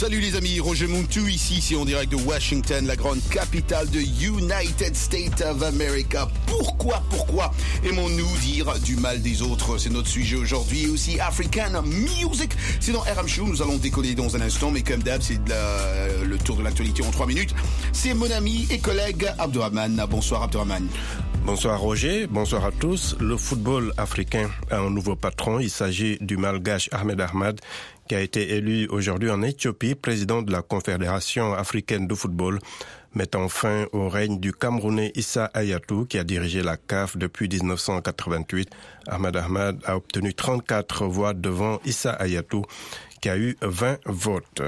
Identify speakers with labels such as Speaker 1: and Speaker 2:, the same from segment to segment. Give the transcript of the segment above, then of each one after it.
Speaker 1: Salut les amis, Roger Muntu ici, c'est en direct de Washington, la grande capitale de United States of America. Pourquoi aimons-nous dire du mal des autres? C'est notre sujet aujourd'hui. Et aussi African Music, c'est dans RM Show. Nous allons décoller dans un instant, mais comme d'hab, c'est le tour de l'actualité en 3 minutes. C'est mon ami et collègue Abdourahmane. Bonsoir Abdourahmane.
Speaker 2: Bonsoir Roger, bonsoir à tous. Le football africain a un nouveau patron. Il s'agit du Malgache Ahmed Ahmad, qui a été élu aujourd'hui en Éthiopie, président de la Confédération africaine de football, mettant fin au règne du Camerounais Issa Hayatou, qui a dirigé la CAF depuis 1988. Ahmed Ahmad a obtenu 34 voix devant Issa Hayatou, qui a eu 20 votes.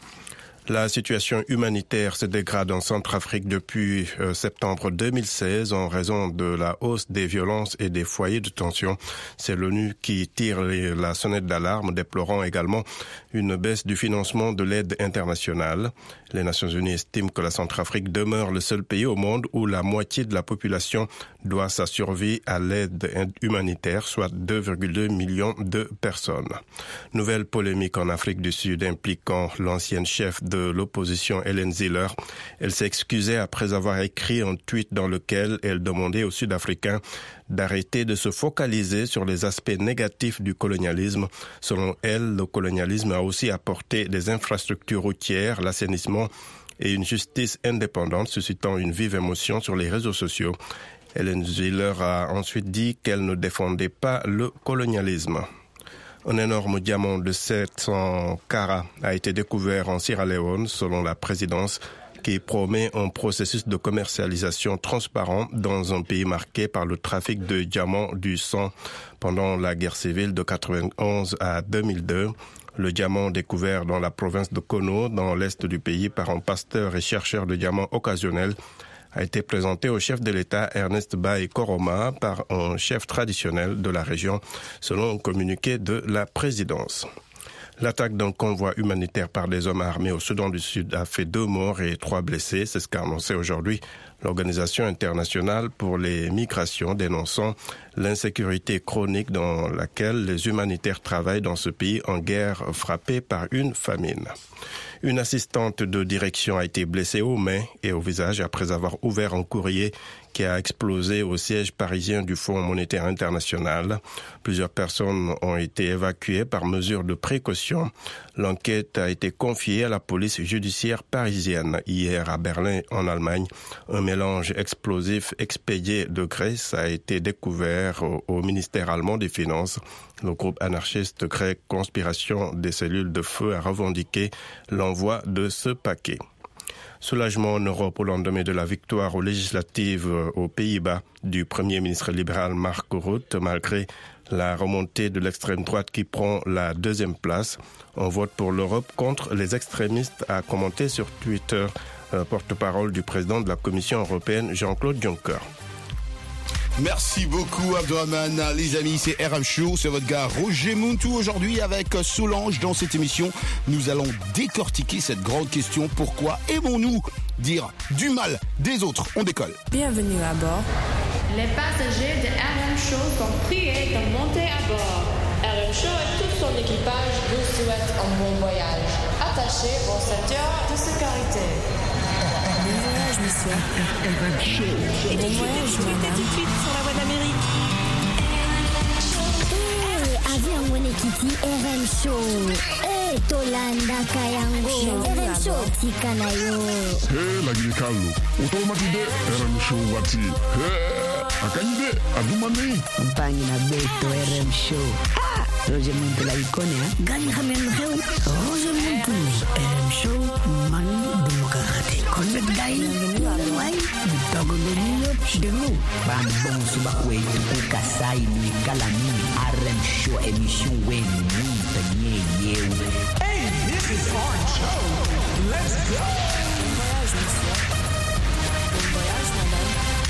Speaker 2: La situation humanitaire se dégrade en Centrafrique depuis septembre 2016 en raison de la hausse des violences et des foyers de tension. C'est l'ONU qui tire la sonnette d'alarme, déplorant également une baisse du financement de l'aide internationale. Les Nations Unies estiment que la Centrafrique demeure le seul pays au monde où la moitié de la population doit sa survie à l'aide humanitaire, soit 2,2 millions de personnes. Nouvelle polémique en Afrique du Sud impliquant l'ancienne chef de l'opposition Hélène Ziller. Elle s'est excusée après avoir écrit un tweet dans lequel elle demandait aux Sud-Africains d'arrêter de se focaliser sur les aspects négatifs du colonialisme. Selon elle, le colonialisme a aussi apporté des infrastructures routières, l'assainissement et une justice indépendante, suscitant une vive émotion sur les réseaux sociaux. Hélène Ziller a ensuite dit qu'elle ne défendait pas le colonialisme. Un énorme diamant de 700 carats a été découvert en Sierra Leone, selon la présidence, qui promet un processus de commercialisation transparent dans un pays marqué par le trafic de diamants du sang pendant la guerre civile de 1991 à 2002. Le diamant découvert dans la province de Kono, dans l'est du pays, par un pasteur et chercheur de diamants occasionnels, a été présenté au chef de l'État Ernest Bai Koroma par un chef traditionnel de la région, selon un communiqué de la présidence. L'attaque d'un convoi humanitaire par des hommes armés au Soudan du Sud a fait 2 morts et 3 blessés. C'est ce qu'a annoncé aujourd'hui l'Organisation internationale pour les migrations, dénonçant l'insécurité chronique dans laquelle les humanitaires travaillent dans ce pays en guerre frappé par une famine. Une assistante de direction a été blessée aux mains et au visage après avoir ouvert un courrier qui a explosé au siège parisien du Fonds monétaire international. Plusieurs personnes ont été évacuées par mesure de précaution. L'enquête a été confiée à la police judiciaire parisienne. Hier, à Berlin, en Allemagne, un mélange explosif expédié de graisse a été découvert au ministère allemand des Finances. Le groupe anarchiste grec Conspiration des cellules de feu a revendiqué l'envoi de ce paquet. Soulagement en Europe au lendemain de la victoire aux législatives aux Pays-Bas du Premier ministre libéral Mark Rutte, malgré la remontée de l'extrême droite qui prend la 2e place. Un vote pour l'Europe contre les extrémistes, a commenté sur Twitter porte-parole du président de la Commission européenne Jean-Claude Juncker.
Speaker 1: Merci beaucoup Abdourahmane. Les amis, c'est RM Show, c'est votre gars Roger Muntu aujourd'hui avec Solange. Dans cette émission, nous allons décortiquer cette grande question: pourquoi aimons-nous dire du mal des autres? On décolle.
Speaker 3: Bienvenue à bord.
Speaker 4: Les passagers de RM Show sont priés de monter à bord. RM Show et tout son équipage vous souhaitent un bon voyage. Attachez vos ceintures de sécurité.
Speaker 3: Bon voyage, monsieur.
Speaker 5: RM Show.
Speaker 3: Bon voyage, madame.
Speaker 4: Tout de suite sur la voie d'Amérique.
Speaker 6: Avion Monekiti RM Show. Tolanda Kayango. RM Show Tikanayo.
Speaker 5: La Guinée-Calou. Automatique RM Show Wati. Akanyide Adumani.
Speaker 7: Mpangi na Beto RM Show. Roger Muntu la icône, hein?
Speaker 6: Gani Hamel Heu. Roger Muntu. RM Show Man Démocratique. Convet Gaï. Wai. Togo de nous.
Speaker 7: Ban bon subakwe tu kasai ni kalami RM Show émission wen ni ye.
Speaker 8: Hey, this is our show. Let's go.
Speaker 3: Bon voyage, monsieur. Bon voyage, madame.
Speaker 1: Bon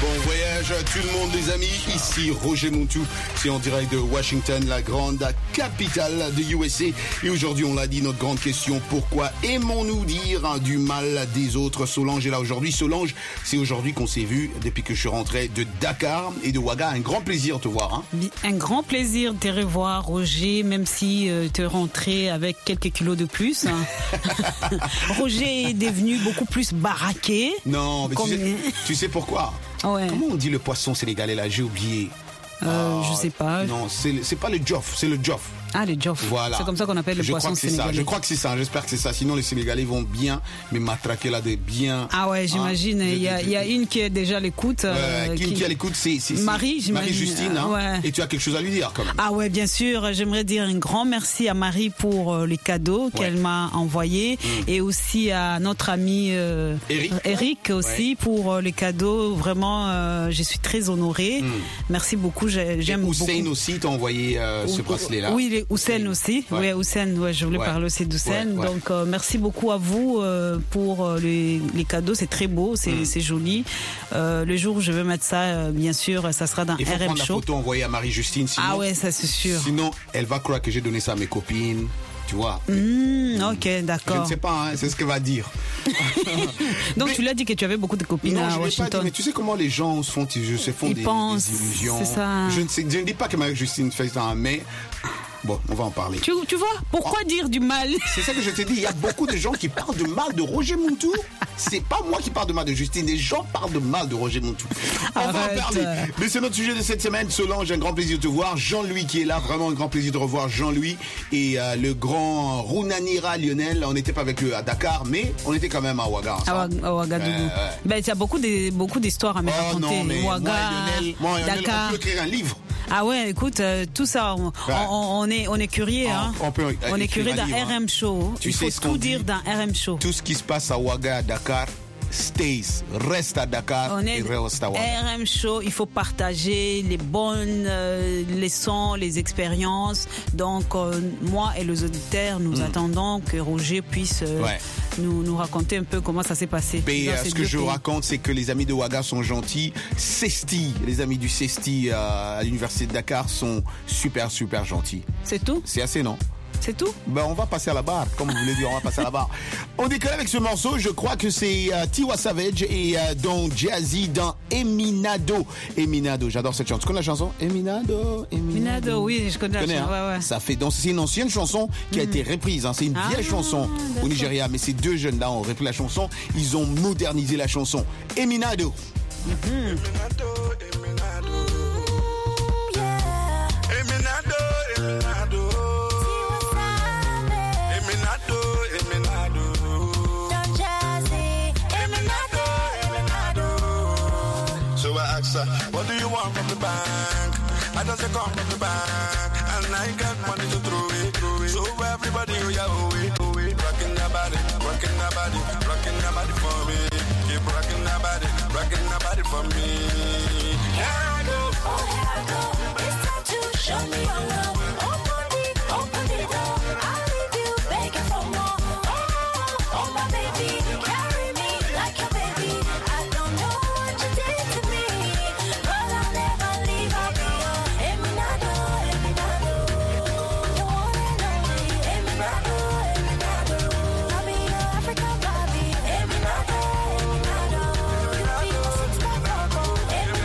Speaker 1: Bon voyage à tout le monde les amis, ici Roger Montou, c'est en direct de Washington, la grande capitale de USA. Et aujourd'hui on l'a dit, notre grande question, pourquoi aimons-nous dire du mal des autres? Solange est là aujourd'hui. Solange, c'est aujourd'hui qu'on s'est vu depuis que je suis rentré de Dakar et de Ouaga. Un grand plaisir de te voir. Hein.
Speaker 9: Un grand plaisir de te revoir Roger, même si tu es rentré avec quelques kilos de plus. Roger est devenu beaucoup plus baraqué.
Speaker 1: Non, mais tu sais pourquoi?
Speaker 9: Ouais.
Speaker 1: Comment on dit le poisson sénégalais là? J'ai oublié.
Speaker 9: Je sais pas.
Speaker 1: Non, c'est pas le djof, c'est le djof.
Speaker 9: Ah, le djof.
Speaker 1: Voilà.
Speaker 9: C'est comme ça qu'on appelle le poisson sénégalais.
Speaker 1: Je crois que c'est ça. J'espère que c'est ça. Sinon, les Sénégalais vont bien me matraquer là de bien.
Speaker 9: Ah ouais, j'imagine. Il y a une qui est déjà à l'écoute.
Speaker 1: Qui est à l'écoute, c'est
Speaker 9: Marie, j'imagine.
Speaker 1: Marie-Justine. Hein.
Speaker 9: Ouais.
Speaker 1: Et tu as quelque chose à lui dire quand même.
Speaker 9: Ah ouais, bien sûr. J'aimerais dire un grand merci à Marie pour les cadeaux qu'elle m'a envoyés et aussi à notre ami Eric aussi pour les cadeaux. Vraiment, je suis très honorée. Merci beaucoup. J'aime beaucoup.
Speaker 1: Hussein aussi t'a envoyé ce bracelet là.
Speaker 9: Oui, Hussein aussi. Ouais. Oui, Hussein. Ouais, je voulais parler aussi d'Hussein. Donc, merci beaucoup à vous pour les cadeaux. C'est très beau, c'est joli. Le jour où je vais mettre ça, bien sûr, ça sera dans RM Show.
Speaker 1: Il faut prendre la photo envoyée à Marie-Justine.
Speaker 9: Ah ouais, ça c'est sûr.
Speaker 1: Sinon, elle va croire que j'ai donné ça à mes copines. Tu vois.
Speaker 9: Ok, d'accord.
Speaker 1: Je ne sais pas, hein, c'est ce qu'elle va dire.
Speaker 9: Donc tu lui as dit que tu avais beaucoup de copines à Washington.
Speaker 1: Pas dit, mais tu sais comment les gens se font des illusions.
Speaker 9: C'est ça.
Speaker 1: Je ne dis pas que Marie-Justine fait ça, mais bon, on va en parler.
Speaker 9: Tu vois, pourquoi dire du mal?
Speaker 1: C'est ça que je te dis, il y a beaucoup de gens qui parlent de mal de Roger Montou. C'est pas moi qui parle de mal de Justine, les gens parlent de mal de Roger Montou. On va en parler. Mais c'est notre sujet de cette semaine. Solange, un grand plaisir de te voir. Jean-Louis qui est là, vraiment un grand plaisir de revoir Jean-Louis. Et le grand Rounanira Lionel, on n'était pas avec eux à Dakar, mais on était quand même à Ouaga.
Speaker 9: À Ouagadougou. Ben, il y a beaucoup d'histoires à me raconter.
Speaker 1: Non, mais
Speaker 9: Ouaga,
Speaker 1: moi,
Speaker 9: Dakar.
Speaker 1: On peut écrire un livre.
Speaker 9: Ah ouais, écoute, tout ça, on est curieux, hein. On est curieux dans RM Show. Il faut tout dire dans RM Show.
Speaker 1: Tout ce qui se passe à Ouaga, à Dakar, reste à Dakar et reste à Ouaga.
Speaker 9: RM Show, il faut partager les bonnes leçons, les expériences. Donc, moi et les auditeurs, nous attendons que Roger puisse nous raconter un peu comment ça s'est passé.
Speaker 1: Mais ce que je vous raconte, c'est que les amis de Ouaga sont gentils. Cesti, les amis du Cesti à l'université de Dakar sont super, super gentils.
Speaker 9: C'est tout?
Speaker 1: C'est assez, non?
Speaker 9: C'est tout?
Speaker 1: Ben, on va passer à la barre, comme vous voulez dire, on va passer à la barre. On décolle avec ce morceau, je crois que c'est Tiwa Savage et Don Jazzy dans Eminado. Eminado, j'adore cette chanson. Tu connais la chanson? Eminado.
Speaker 9: Oui, je connais la chanson.
Speaker 1: Hein?
Speaker 9: Ouais.
Speaker 1: Ça fait, donc c'est une ancienne chanson qui a été reprise. Hein. C'est une vieille chanson au Nigeria, mais ces deux jeunes-là ont repris la chanson. Ils ont modernisé la chanson. Eminado.
Speaker 10: What do you want from the bank? I just come from the bank, and I got money to throw it. So everybody, rocking your body, rocking your body, rocking your body for me. Keep rocking your body for me. Here I go, it's time to show me your love. Open the door, I'll leave you begging for more. Oh my baby, carry me like your baby. I don't know what you did to me. African Bobby, Eminado.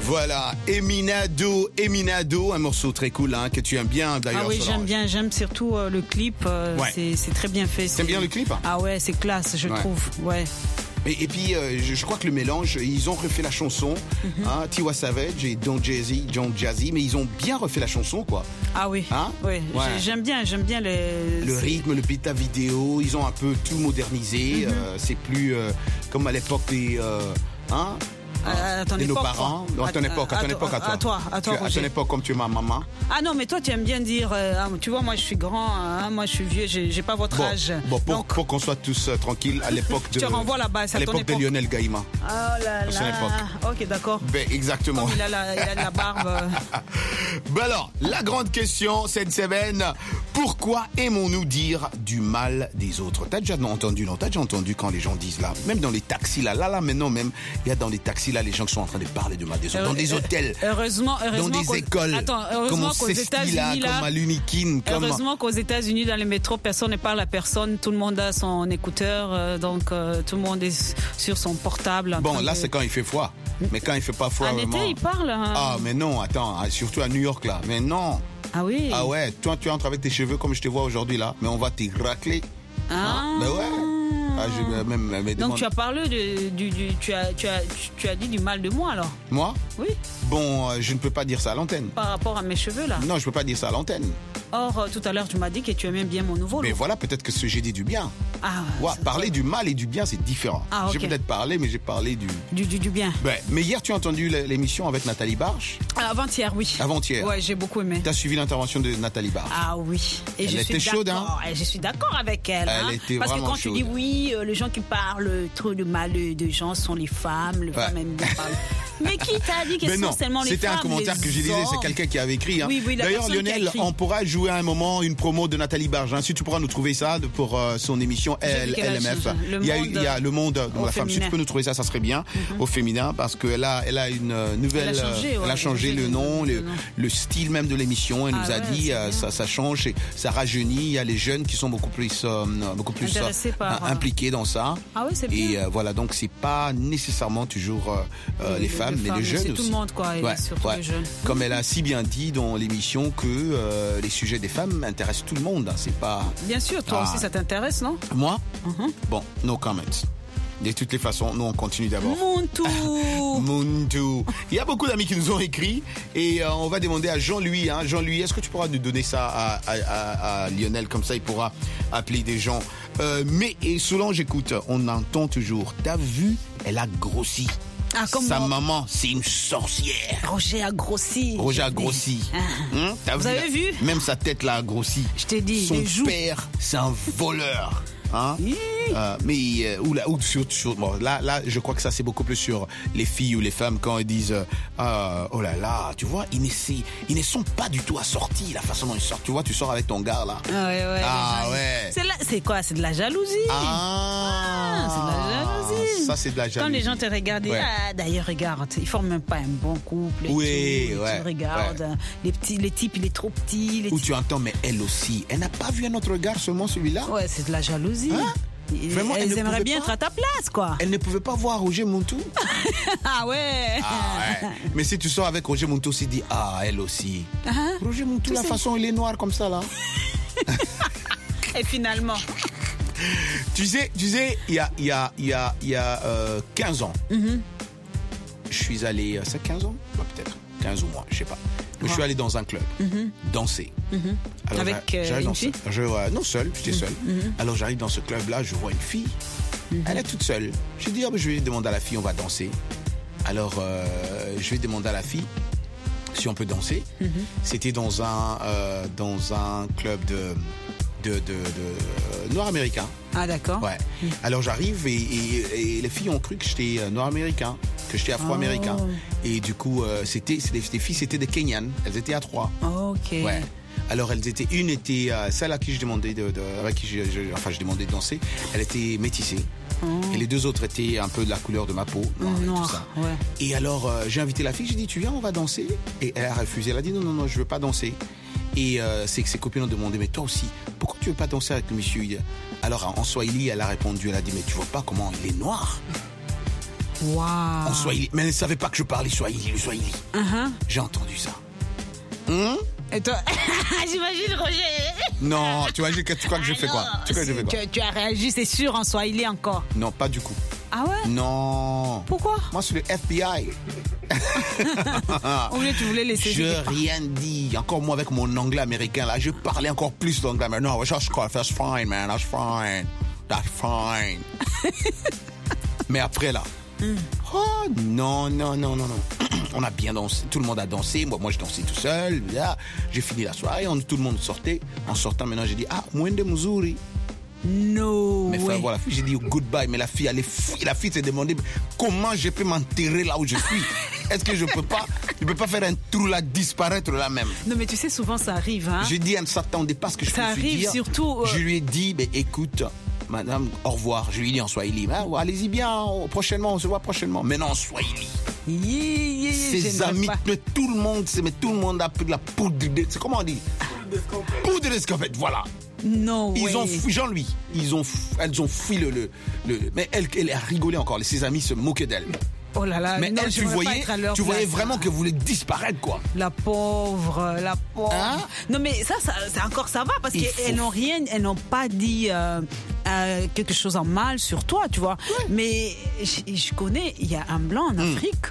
Speaker 1: Voilà, Eminado, un morceau très cool hein, que tu aimes bien d'ailleurs.
Speaker 9: Ah oui,
Speaker 1: Solange.
Speaker 9: j'aime surtout le clip,
Speaker 1: Ouais.
Speaker 9: c'est très bien fait.
Speaker 1: T'aimes bien le clip?
Speaker 9: Ah ouais, c'est classe, je
Speaker 1: Ouais.
Speaker 9: trouve, ouais.
Speaker 1: Et puis, je crois que le mélange, ils ont refait la chanson, hein, Tiwa Savage et Don Jazzy, mais ils ont bien refait la chanson, quoi.
Speaker 9: Ah oui,
Speaker 1: Hein?
Speaker 9: ouais.
Speaker 1: Ouais.
Speaker 9: J'aime bien
Speaker 1: Le rythme, le beat, la vidéo, ils ont un peu tout modernisé. C'est plus comme à l'époque des...
Speaker 9: à ton
Speaker 1: de nos
Speaker 9: époque,
Speaker 1: parents.
Speaker 9: quoi.
Speaker 1: Non, à ton époque, à toi.
Speaker 9: À toi,
Speaker 1: À ton
Speaker 9: Roger.
Speaker 1: époque, comme tu es ma maman.
Speaker 9: Ah non, mais toi, tu aimes bien dire, tu vois, moi, je suis grand, moi, je suis vieux, j'ai pas votre âge.
Speaker 1: Bon,
Speaker 9: Donc,
Speaker 1: pour qu'on soit tous tranquilles, à l'époque de...
Speaker 9: je te renvoie là-bas, c'est
Speaker 1: à
Speaker 9: à ton
Speaker 1: l'époque de
Speaker 9: époque.
Speaker 1: Lionel Gaïma.
Speaker 9: Oh là
Speaker 1: À son
Speaker 9: là.
Speaker 1: époque.
Speaker 9: Ok, d'accord.
Speaker 1: Ben, exactement.
Speaker 9: Comme il a la barbe.
Speaker 1: Ben alors, la grande question cette semaine, pourquoi aimons-nous dire du mal des autres? T'as déjà entendu quand les gens disent là, même dans les taxis là, maintenant même, il y a dans les taxis là, les gens qui sont en train de parler du mal des autres, dans des hôtels,
Speaker 9: heureusement
Speaker 1: dans des écoles, comme au
Speaker 9: qu'aux
Speaker 1: Cesti là,
Speaker 9: États-Unis
Speaker 1: comme à l'Unikin, comme...
Speaker 9: Heureusement qu'aux États-Unis, dans les métros, personne ne parle à personne, tout le monde a son écouteur, donc tout le monde est sur son portable. en
Speaker 1: Bon,
Speaker 9: train
Speaker 1: là
Speaker 9: de-
Speaker 1: c'est quand il fait froid, mais quand il fait pas froid
Speaker 9: En
Speaker 1: vraiment...
Speaker 9: été, ils parlent. hein.
Speaker 1: Ah mais non, attends, surtout à New York là, mais non.
Speaker 9: Ah oui.
Speaker 1: Ah ouais, toi tu entres avec tes cheveux comme je te vois aujourd'hui là, mais on va te racler.
Speaker 9: Ah.
Speaker 1: Ben ouais. Ah, je vais même me
Speaker 9: Donc
Speaker 1: demande-
Speaker 9: tu as parlé tu as dit du mal de moi alors.
Speaker 1: Moi?
Speaker 9: Oui.
Speaker 1: Bon, je ne peux pas dire ça à l'antenne.
Speaker 9: Par rapport à mes cheveux là.
Speaker 1: Non, je peux pas dire ça à l'antenne.
Speaker 9: Or tout à l'heure tu m'as dit que tu aimais bien mon nouveau
Speaker 1: Mais
Speaker 9: look.
Speaker 1: voilà, peut-être que j'ai dit du bien.
Speaker 9: Ah.
Speaker 1: Ouais,
Speaker 9: ça-
Speaker 1: parler du mal et du bien, c'est différent.
Speaker 9: Ah, ok.
Speaker 1: J'ai peut-être parlé, mais j'ai parlé du...
Speaker 9: Du bien.
Speaker 1: Ouais, mais hier, tu as entendu l'émission avec Nathalie Barche?
Speaker 9: Avant-hier, oui.
Speaker 1: Avant-hier.
Speaker 9: Ouais, j'ai beaucoup aimé.
Speaker 1: Tu as suivi l'intervention de Nathalie Barche?
Speaker 9: Ah oui. Et
Speaker 1: Elle
Speaker 9: je
Speaker 1: était
Speaker 9: suis
Speaker 1: chaude,
Speaker 9: d'accord.
Speaker 1: hein?
Speaker 9: Et je suis d'accord avec elle.
Speaker 1: Elle
Speaker 9: hein.
Speaker 1: était
Speaker 9: Parce que
Speaker 1: vraiment
Speaker 9: quand tu dis
Speaker 1: chaude.
Speaker 9: oui, les gens qui parlent trop de mal de gens sont les femmes. Les femmes aiment bien parler. Mais qui t'a dit que
Speaker 1: Mais
Speaker 9: ce
Speaker 1: non,
Speaker 9: sont seulement les femmes?
Speaker 1: c'était un commentaire que j'ai lisé, c'est quelqu'un qui avait écrit. Hein.
Speaker 9: Oui, la
Speaker 1: D'ailleurs,
Speaker 9: personne qui a
Speaker 1: Lionel,
Speaker 9: écrit.
Speaker 1: on pourra jouer à un moment une promo de Nathalie Barge. Hein. Si tu pourras nous trouver ça pour son émission
Speaker 9: J'ai vu qu'elle a
Speaker 1: LMF.
Speaker 9: changé.
Speaker 1: Il y a le monde de
Speaker 9: au
Speaker 1: la femme. Si
Speaker 9: féminin.
Speaker 1: tu peux nous trouver ça, ça serait bien au féminin parce qu'elle a une nouvelle.
Speaker 9: Elle a changé,
Speaker 1: elle a
Speaker 9: ouais,
Speaker 1: changé le nom, le style même de l'émission. Elle nous a dit ça change, ça rajeunit. Il y a les jeunes qui sont beaucoup plus
Speaker 9: Intéressés par,
Speaker 1: impliqués dans ça.
Speaker 9: Ah oui, c'est
Speaker 1: Et
Speaker 9: bien.
Speaker 1: voilà, donc c'est pas nécessairement toujours les femmes, mais les jeunes
Speaker 9: c'est
Speaker 1: aussi.
Speaker 9: tout le monde, quoi, et surtout les jeunes.
Speaker 1: Comme elle a si bien dit dans l'émission que les sujets des femmes intéressent tout le monde. Hein. C'est pas.
Speaker 9: Bien sûr, toi aussi, ça t'intéresse, non?
Speaker 1: Moi? Bon, no comments. De toutes les façons, nous on continue d'abord. Muntu. Il y a beaucoup d'amis qui nous ont écrit et on va demander à Jean-Louis. Hein. Jean-Louis, est-ce que tu pourras nous donner ça à Lionel, comme ça il pourra appeler des gens. Mais et Solange, écoute, on entend toujours. T'as vu, elle a grossi.
Speaker 9: Ah,
Speaker 1: Sa maman, c'est une sorcière.
Speaker 9: Roger a grossi.
Speaker 1: Roger a grossi. T'as
Speaker 9: Vous avez vu?
Speaker 1: Même sa tête là a grossi.
Speaker 9: Je t'ai dit,
Speaker 1: son
Speaker 9: les joues.
Speaker 1: père, c'est un voleur. Hein? Là, je crois que ça c'est beaucoup plus sur les filles ou les femmes quand elles disent oh là là, tu vois, ils ne sont pas du tout assortis la façon dont ils sortent. Tu vois, tu sors avec ton gars là. Ouais.
Speaker 9: C'est quoi? C'est de la jalousie.
Speaker 1: C'est
Speaker 9: de la jalousie.
Speaker 1: Ça c'est de la jalousie.
Speaker 9: Quand les gens te regardent, d'ailleurs regarde, ils forment même pas un bon couple.
Speaker 1: Oui,
Speaker 9: tu regardes, les types il est trop petit.
Speaker 1: Où tu entends, mais elle aussi, elle n'a pas vu un autre regard, seulement celui-là.
Speaker 9: Ouais, c'est de la jalousie.
Speaker 1: Hein? Vraiment,
Speaker 9: elles aimeraient bien être à ta place, quoi.
Speaker 1: Elle ne pouvait pas voir Roger Muntu.
Speaker 9: Ah ouais.
Speaker 1: Mais si tu sors avec Roger Muntu, tu dis elle aussi. Roger Muntu, la façon il est noir comme ça là.
Speaker 9: Et finalement.
Speaker 1: Tu sais, il y a 15 ans. Je suis allé, c'est 15 ans, peut-être 15 ou moins, je sais pas. Je suis allé dans un club danser. Alors,
Speaker 9: avec une fille?
Speaker 1: Non, seul, j'étais seul. Alors j'arrive dans ce club-là, je vois une fille. Elle est toute seule. Je dis, je vais demander à la fille, on va danser. Alors je vais demander à la fille si on peut danser. C'était dans un club de noirs américains.
Speaker 9: Ah d'accord.
Speaker 1: Ouais. Alors j'arrive et les filles ont cru que j'étais noir-américain, que j'étais afro-américain. Et du coup, c'était des filles, c'était des Kenyanes. Elles étaient à 3.
Speaker 9: Ok.
Speaker 1: Ouais. Alors une était celle à qui je demandais avec qui je demandais de danser. Elle était métissée. Et les deux autres étaient un peu de la couleur de ma peau, noir, et tout ça.
Speaker 9: Ouais.
Speaker 1: Et alors j'ai invité la fille, j'ai dit tu viens, on va danser. Et elle a refusé. Elle a dit non, je veux pas danser. Et ses copines ont demandé mais toi aussi, pourquoi tu veux pas danser avec le monsieur? Alors en Swahili, elle a répondu, elle a dit mais tu vois pas comment il est noir?
Speaker 9: Wow.
Speaker 1: En Swahili. Mais elle ne savait pas que je parlais Swahili, le Swahili. J'ai entendu ça.
Speaker 9: Et toi, j'imagine Roger.
Speaker 1: Non, tu crois que je fais quoi?
Speaker 9: Tu as réagi, c'est sûr, en Swahili encore.
Speaker 1: Non, pas du coup.
Speaker 9: Ah ouais?
Speaker 1: Non.
Speaker 9: Pourquoi?
Speaker 1: Moi, c'est le FBI.
Speaker 9: Ou bien tu voulais laisser.
Speaker 1: Je rien dit. Encore moi avec mon anglais américain là, je parlais encore plus d'anglais. Mais non, that's fine, man, that's fine. Mais après là, oh non. On a bien dansé, tout le monde a dansé. Moi je dansais tout seul. Là, j'ai fini la soirée, tout le monde sortait. En sortant maintenant, j'ai dit Mwende Muzuri.
Speaker 9: No.
Speaker 1: Mais frère, voilà, j'ai dit goodbye. Mais la fille s'est demandé comment je peux m'enterrer là où je suis. Est-ce que je peux pas faire un trou là, disparaître là même?
Speaker 9: Non, mais tu sais, souvent ça arrive. Hein?
Speaker 1: J'ai dit, elle ne s'attendait pas à ce que je puisse lui dire.
Speaker 9: Ça arrive surtout.
Speaker 1: Je lui ai dit, écoute, madame, au revoir. Je lui ai dit en Swahili. Allez-y bien, prochainement, on se voit prochainement. Mais non, en Swahili. Ses amis, mais tout le monde a pris de la poudre de. C'est comment on dit? Poudre d'escopette, voilà.
Speaker 9: Non,
Speaker 1: ils ont fui Jean-Louis. Elles ont fui le. Mais elle a rigolé encore. Ses amis se moquaient d'elle.
Speaker 9: Oh là là.
Speaker 1: Mais
Speaker 9: non,
Speaker 1: elle, tu voyais vraiment qu'elle voulait disparaître, quoi.
Speaker 9: La pauvre.
Speaker 1: Hein?
Speaker 9: Non, mais ça va parce qu'elles n'ont pas dit quelque chose en mal sur toi, tu vois. Ouais. Mais je connais, il y a un blanc en Afrique.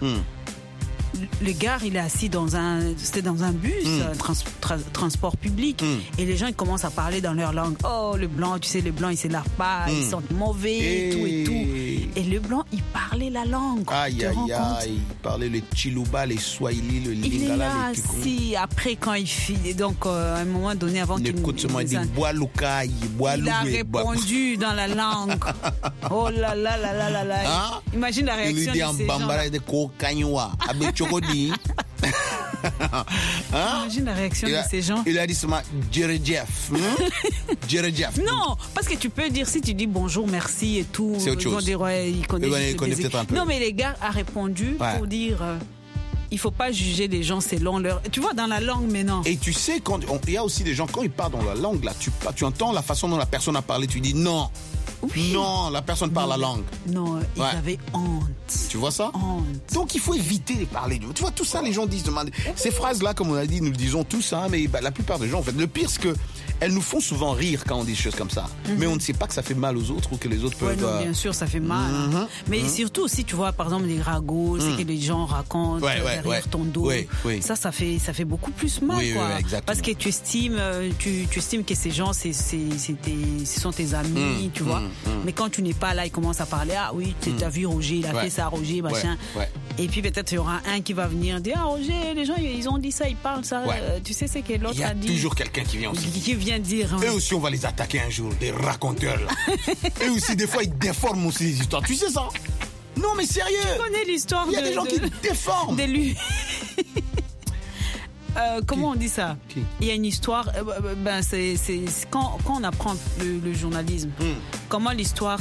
Speaker 9: Le gars, il est assis c'était dans un bus, transport public, et les gens ils commencent à parler dans leur langue. Oh, le blanc, tu sais, les blancs, ils se lavent pas, ils sentent mauvais, et tout. Et le blanc, il parlait la langue.
Speaker 1: Aïe, il parlait le Chiluba, les Swahili, le Lingala,
Speaker 9: il est là, si après quand il fit, donc à un moment donné, avant qu'il
Speaker 1: il
Speaker 9: a répondu dans la langue. Oh là là là là là là.
Speaker 1: Hein?
Speaker 9: Imagine la réaction de ces gens. Imagine la réaction de ces gens.
Speaker 1: Il a dit seulement Jerry Jeff.
Speaker 9: Non, parce que tu peux dire, si tu dis bonjour, merci et tout,
Speaker 1: c'est autre chose.
Speaker 9: Ils vont dire ouais, il connaît
Speaker 1: peut-être un peu.
Speaker 9: Non, mais les gars a répondu pour dire il faut pas juger les gens selon leur. Tu vois, dans la langue maintenant.
Speaker 1: Et tu sais, il y a aussi des gens, quand ils parlent dans la langue, là, tu entends la façon dont la personne a parlé, tu dis non. Oui. Non, la personne parle la langue.
Speaker 9: Non, ils avaient honte.
Speaker 1: Tu vois ça?
Speaker 9: Honte.
Speaker 1: Donc il faut éviter de parler. Tu vois, tout ça, les gens disent. Ces phrases-là, comme on a dit, nous le disons tous, hein, mais la plupart des gens, en fait, le pire, c'est que elles nous font souvent rire quand on dit des choses comme ça. Mais on ne sait pas que ça fait mal aux autres ou que les autres peuvent.
Speaker 9: Non, bien sûr, ça fait mal. Mais surtout aussi, tu vois, par exemple, les ragots, c'est que les gens racontent derrière ton dos. Ça fait beaucoup plus mal, quoi. Parce que tu estimes que ces gens, ce sont tes amis, tu vois. Mais quand tu n'es pas là, ils commencent à parler. Ah oui, tu as vu Roger, il a fait ça, Roger, machin. Et puis peut-être il y aura un qui va venir dire Roger, les gens ils ont dit ça, ils parlent ça. Tu sais, c'est que l'autre a dit.
Speaker 1: Il y a toujours quelqu'un qui vient aussi.
Speaker 9: Qui vient dire.
Speaker 1: Eux aussi, on va les attaquer un jour, des raconteurs là. Eux aussi, des fois, ils déforment aussi les histoires. Tu sais ça? Non, mais sérieux.
Speaker 9: Tu connais l'histoire?
Speaker 1: Il y a des gens qui déforment.
Speaker 9: Comment on dit ça? Il y a une histoire. C'est quand on apprend le journalisme. Comment l'histoire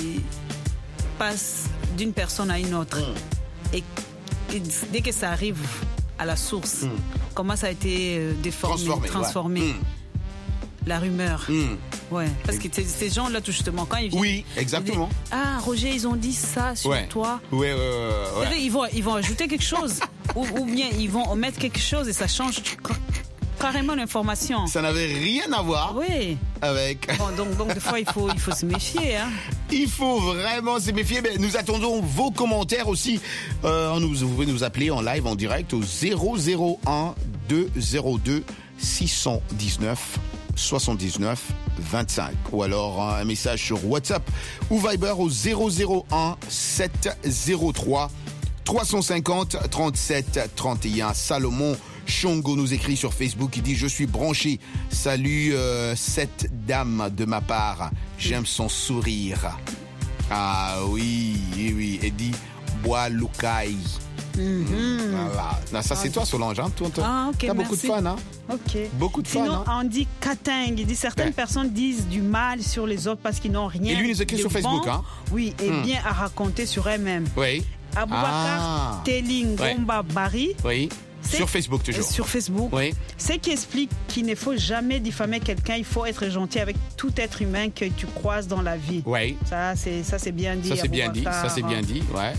Speaker 9: passe d'une personne à une autre. Et dès que ça arrive à la source, comment ça a été déformé, transformé. La rumeur. Ouais, parce que ces gens-là, tout justement, quand ils viennent.
Speaker 1: Oui, exactement.
Speaker 9: Ils disent, Roger, ils ont dit ça sur toi.
Speaker 1: Ouais.
Speaker 9: Ils vont ajouter quelque chose. ou bien ils vont omettre quelque chose et ça change carrément l'information.
Speaker 1: Ça n'avait rien à voir avec.
Speaker 9: Bon, donc des fois, il faut se méfier. Hein.
Speaker 1: Il faut vraiment se méfier. Mais nous attendons vos commentaires aussi. Vous pouvez nous appeler en live, en direct au 001 202 619 79 25 ou alors un message sur WhatsApp ou Viber au 001 703 350 37 31. Salomon Chongo nous écrit sur Facebook, il dit je suis branché. Salut cette dame de ma part. J'aime son sourire. Ah oui. Et dit bois Lukai. Voilà. Non, ça c'est toi Solange, hein?
Speaker 9: Okay,
Speaker 1: t'as beaucoup de fans, hein?
Speaker 9: Ok.
Speaker 1: Beaucoup de fans.
Speaker 9: Sinon, on dit Kateng. Il dit certaines personnes disent du mal sur les autres parce qu'ils n'ont rien.
Speaker 1: Et lui nous écrit sur Facebook, hein?
Speaker 9: Oui, et bien à raconter sur eux-mêmes.
Speaker 1: Oui.
Speaker 9: Aboubakar Telingomba Bari.
Speaker 1: Oui. Sur Facebook toujours.
Speaker 9: Sur Facebook.
Speaker 1: Oui.
Speaker 9: Ce qui explique qu'il ne faut jamais diffamer quelqu'un. Il faut être gentil avec tout être humain que tu croises dans la vie.
Speaker 1: Oui.
Speaker 9: Ça c'est bien dit.
Speaker 1: Ça c'est bien dit. Ouais.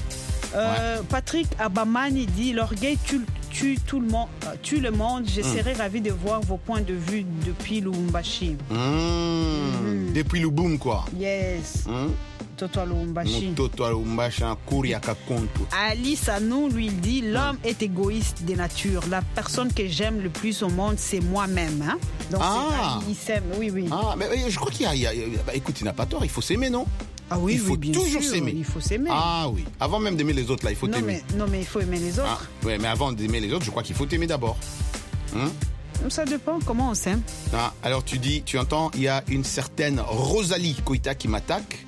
Speaker 9: Patrick Abamani dit l'orgueil tue tout le monde, tue le monde. Je serais ravi de voir vos points de vue depuis Lubumbashi.
Speaker 1: Depuis Lubum, quoi.
Speaker 9: Yes. Toto Lubumbashi.
Speaker 1: Toto Lubumbashi, un Kouria Kakonto.
Speaker 9: Ali Sanou, lui, il dit l'homme est égoïste de nature. La personne que j'aime le plus au monde, c'est moi-même. Hein? Donc, il s'aime, oui.
Speaker 1: Ah, mais je crois qu'il y a. Écoute, il n'a pas tort, il faut s'aimer, non?
Speaker 9: Ah oui,
Speaker 1: il faut
Speaker 9: bien
Speaker 1: toujours
Speaker 9: sûr,
Speaker 1: s'aimer.
Speaker 9: Il faut s'aimer.
Speaker 1: Ah oui. Avant même d'aimer les autres, là, il faut t'aimer.
Speaker 9: Non, mais il faut aimer les autres.
Speaker 1: Oui, mais avant d'aimer les autres, je crois qu'il faut t'aimer d'abord.
Speaker 9: Ça dépend comment on s'aime.
Speaker 1: Alors tu entends, il y a une certaine Rosalie Koïta qui m'attaque.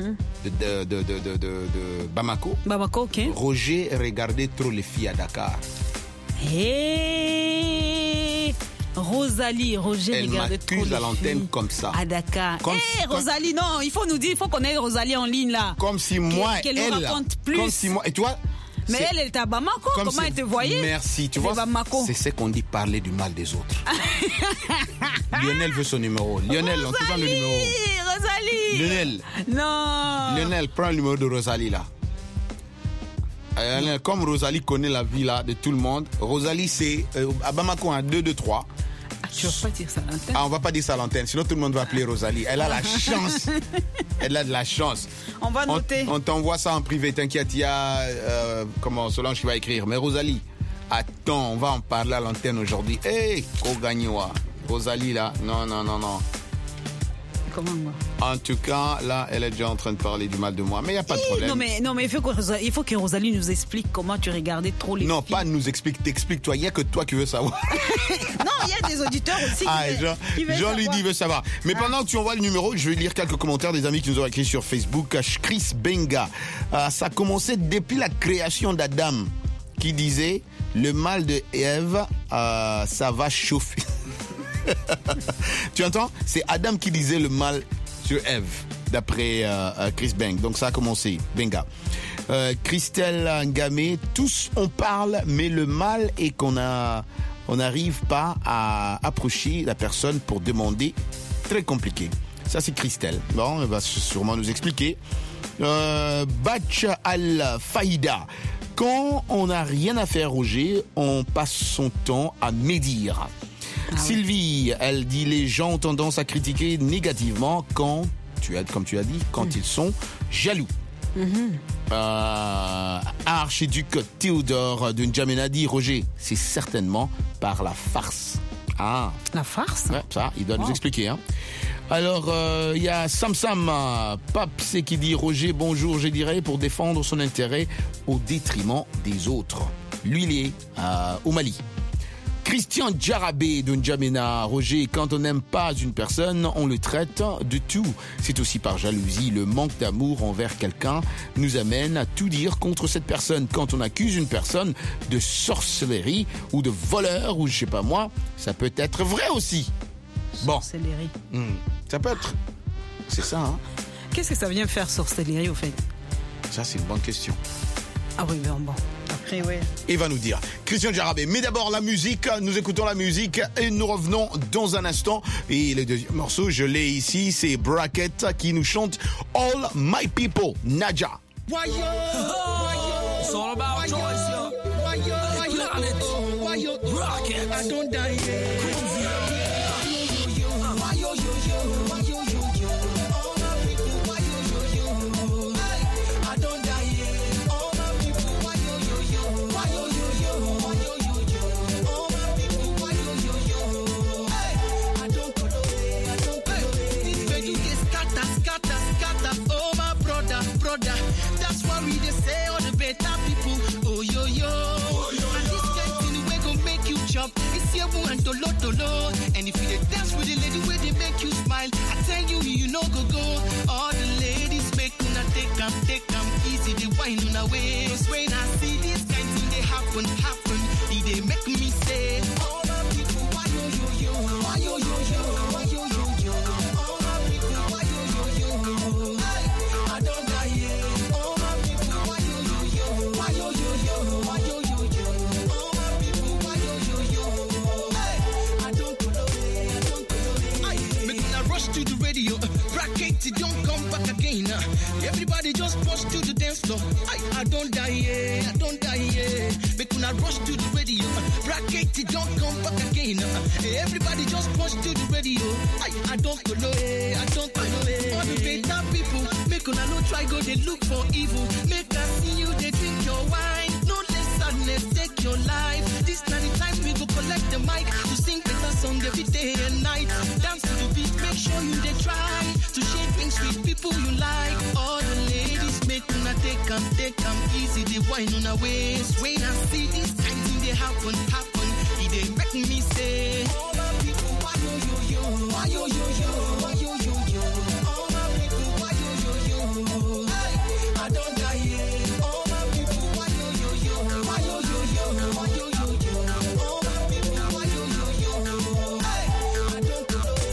Speaker 1: De Bamako.
Speaker 9: Bamako, ok.
Speaker 1: Roger regardait trop les filles à Dakar.
Speaker 9: Roger regardait trop les filles
Speaker 1: à l'antenne comme ça.
Speaker 9: À Dakar. Rosalie, non, il faut qu'on ait Rosalie en ligne là.
Speaker 1: Comme si moi,
Speaker 9: qu'elle nous raconte plus.
Speaker 1: Comme si moi, et toi.
Speaker 9: Mais elle était à Bamako, comment elle te voyait?
Speaker 1: Merci, tu vois. C'est ce qu'on dit, parler du mal des autres. Lionel veut son numéro. Lionel, on te donne le numéro.
Speaker 9: Rosalie.
Speaker 1: Lionel.
Speaker 9: Non.
Speaker 1: Lionel, prends le numéro de Rosalie là. Comme Rosalie connaît la vie là de tout le monde, Rosalie c'est à Bamako un 2-2-3.
Speaker 9: Tu vas pas dire ça à l'antenne?
Speaker 1: On va pas dire ça à l'antenne, sinon tout le monde va appeler Rosalie. Elle a la chance. Elle a de la chance.
Speaker 9: On va noter.
Speaker 1: On t'envoie ça en privé, t'inquiète, il y a Solange qui va écrire. Mais Rosalie, attends, on va en parler à l'antenne aujourd'hui. Kogagnoa. Rosalie là, non.
Speaker 9: Comment moi?
Speaker 1: En tout cas, là, elle est déjà en train de parler du mal de moi. Mais il n'y a pas de problème.
Speaker 9: Non, mais il faut que Rosalie nous explique comment tu regardais trop les filles.
Speaker 1: Non, pas nous explique, t'explique-toi. Il n'y a que toi qui veux savoir.
Speaker 9: Non, il y a des auditeurs aussi qui veulent
Speaker 1: Jean-Ludy veut savoir. Mais pendant que tu envoies le numéro, je vais lire quelques commentaires des amis qui nous ont écrit sur Facebook. Chris Benga. Ça a commencé depuis la création d'Adam, qui disait le mal de Ève, ça va chauffer. Tu entends? C'est Adam qui disait le mal sur Ève, d'après Chris Beng. Donc ça a commencé. Benga. Christelle Ngamé, tous on parle, mais le mal est qu'on n'arrive pas à approcher la personne pour demander. Très compliqué. Ça c'est Christelle. Bon, elle va sûrement nous expliquer. Batch Al-Faïda. Quand on n'a rien à faire, Roger, on passe son temps à médire. Sylvie, elle dit les gens ont tendance à critiquer négativement comme tu as dit, quand ils sont jaloux. Archiduc Théodore de N'Djamena dit Roger, c'est certainement par la farce.
Speaker 9: La farce?
Speaker 1: Ouais, ça, il doit nous expliquer. Hein. Alors, il y a Samsam Paps qui dit Roger, bonjour, je dirais, pour défendre son intérêt au détriment des autres. Lui, il est au Mali. Christian Djarabé de N'Djamena, Roger, quand on n'aime pas une personne, on le traite de tout. C'est aussi par jalousie, le manque d'amour envers quelqu'un nous amène à tout dire contre cette personne. Quand on accuse une personne de sorcellerie ou de voleur ou je sais pas moi, ça peut être vrai aussi.
Speaker 9: Sorcellerie.
Speaker 1: Ça peut être. C'est ça, hein?
Speaker 9: Qu'est-ce que ça vient faire sorcellerie au fait?
Speaker 1: Ça, c'est une bonne question.
Speaker 9: Ah oui, bon. Après, ouais.
Speaker 1: Il va nous dire. Christian Djarabé. Mais d'abord, la musique. Nous écoutons la musique et nous revenons dans un instant. Et le deuxième morceau, je l'ai ici. C'est Bracket qui nous chante All My People. Nadja.
Speaker 8: Why yo? It's all about choice, yo. Why yo? Bracket. I don't die yet. That's why we just say all the better people. Oh yo yo. And this kind thing we gon' make you chop. It's your boo and tolo. And if you dey dance with the lady where they make you smile, I tell you, you know go. All the ladies make una take 'em easy. They whine una way. Cause when I see this kind thing they happen, it dey make me say, all my people, why yo yo yo, why yo yo yo, why yo yo yo, all my people, why yo yo yo. I don't die yet. All my people, why yo yo yo, why yo yo yo, why yo yo yo, all my people, why yo yo yo. I don't go away. Make me rush to the radio, bracket don't come back again. Everybody just push to the dance floor. I don't die, yeah, I don't die, yeah. Make una rush to the radio. Bracket, don't come back again. Everybody just push to the radio. I don't follow, I don't follow. All the better people, make una no try go, they look for evil. Make us see you, they drink your wine. No less sadness, take your life. This not the time we go collect the mic to sing better song every day and night. Dance to the beat, make sure you they try to share things with people you like. All the ladies make una take them easy. They wine on our waist. When I see these kind things they happen, it they make me say, all my people, why yo yo yo, why yo yo yo, why yo yo yo, all my people, why yo yo yo, I don't die yet. All my people, why yo yo yo, why yo yo yo, why yo yo yo, all my people, why yo yo yo, I don't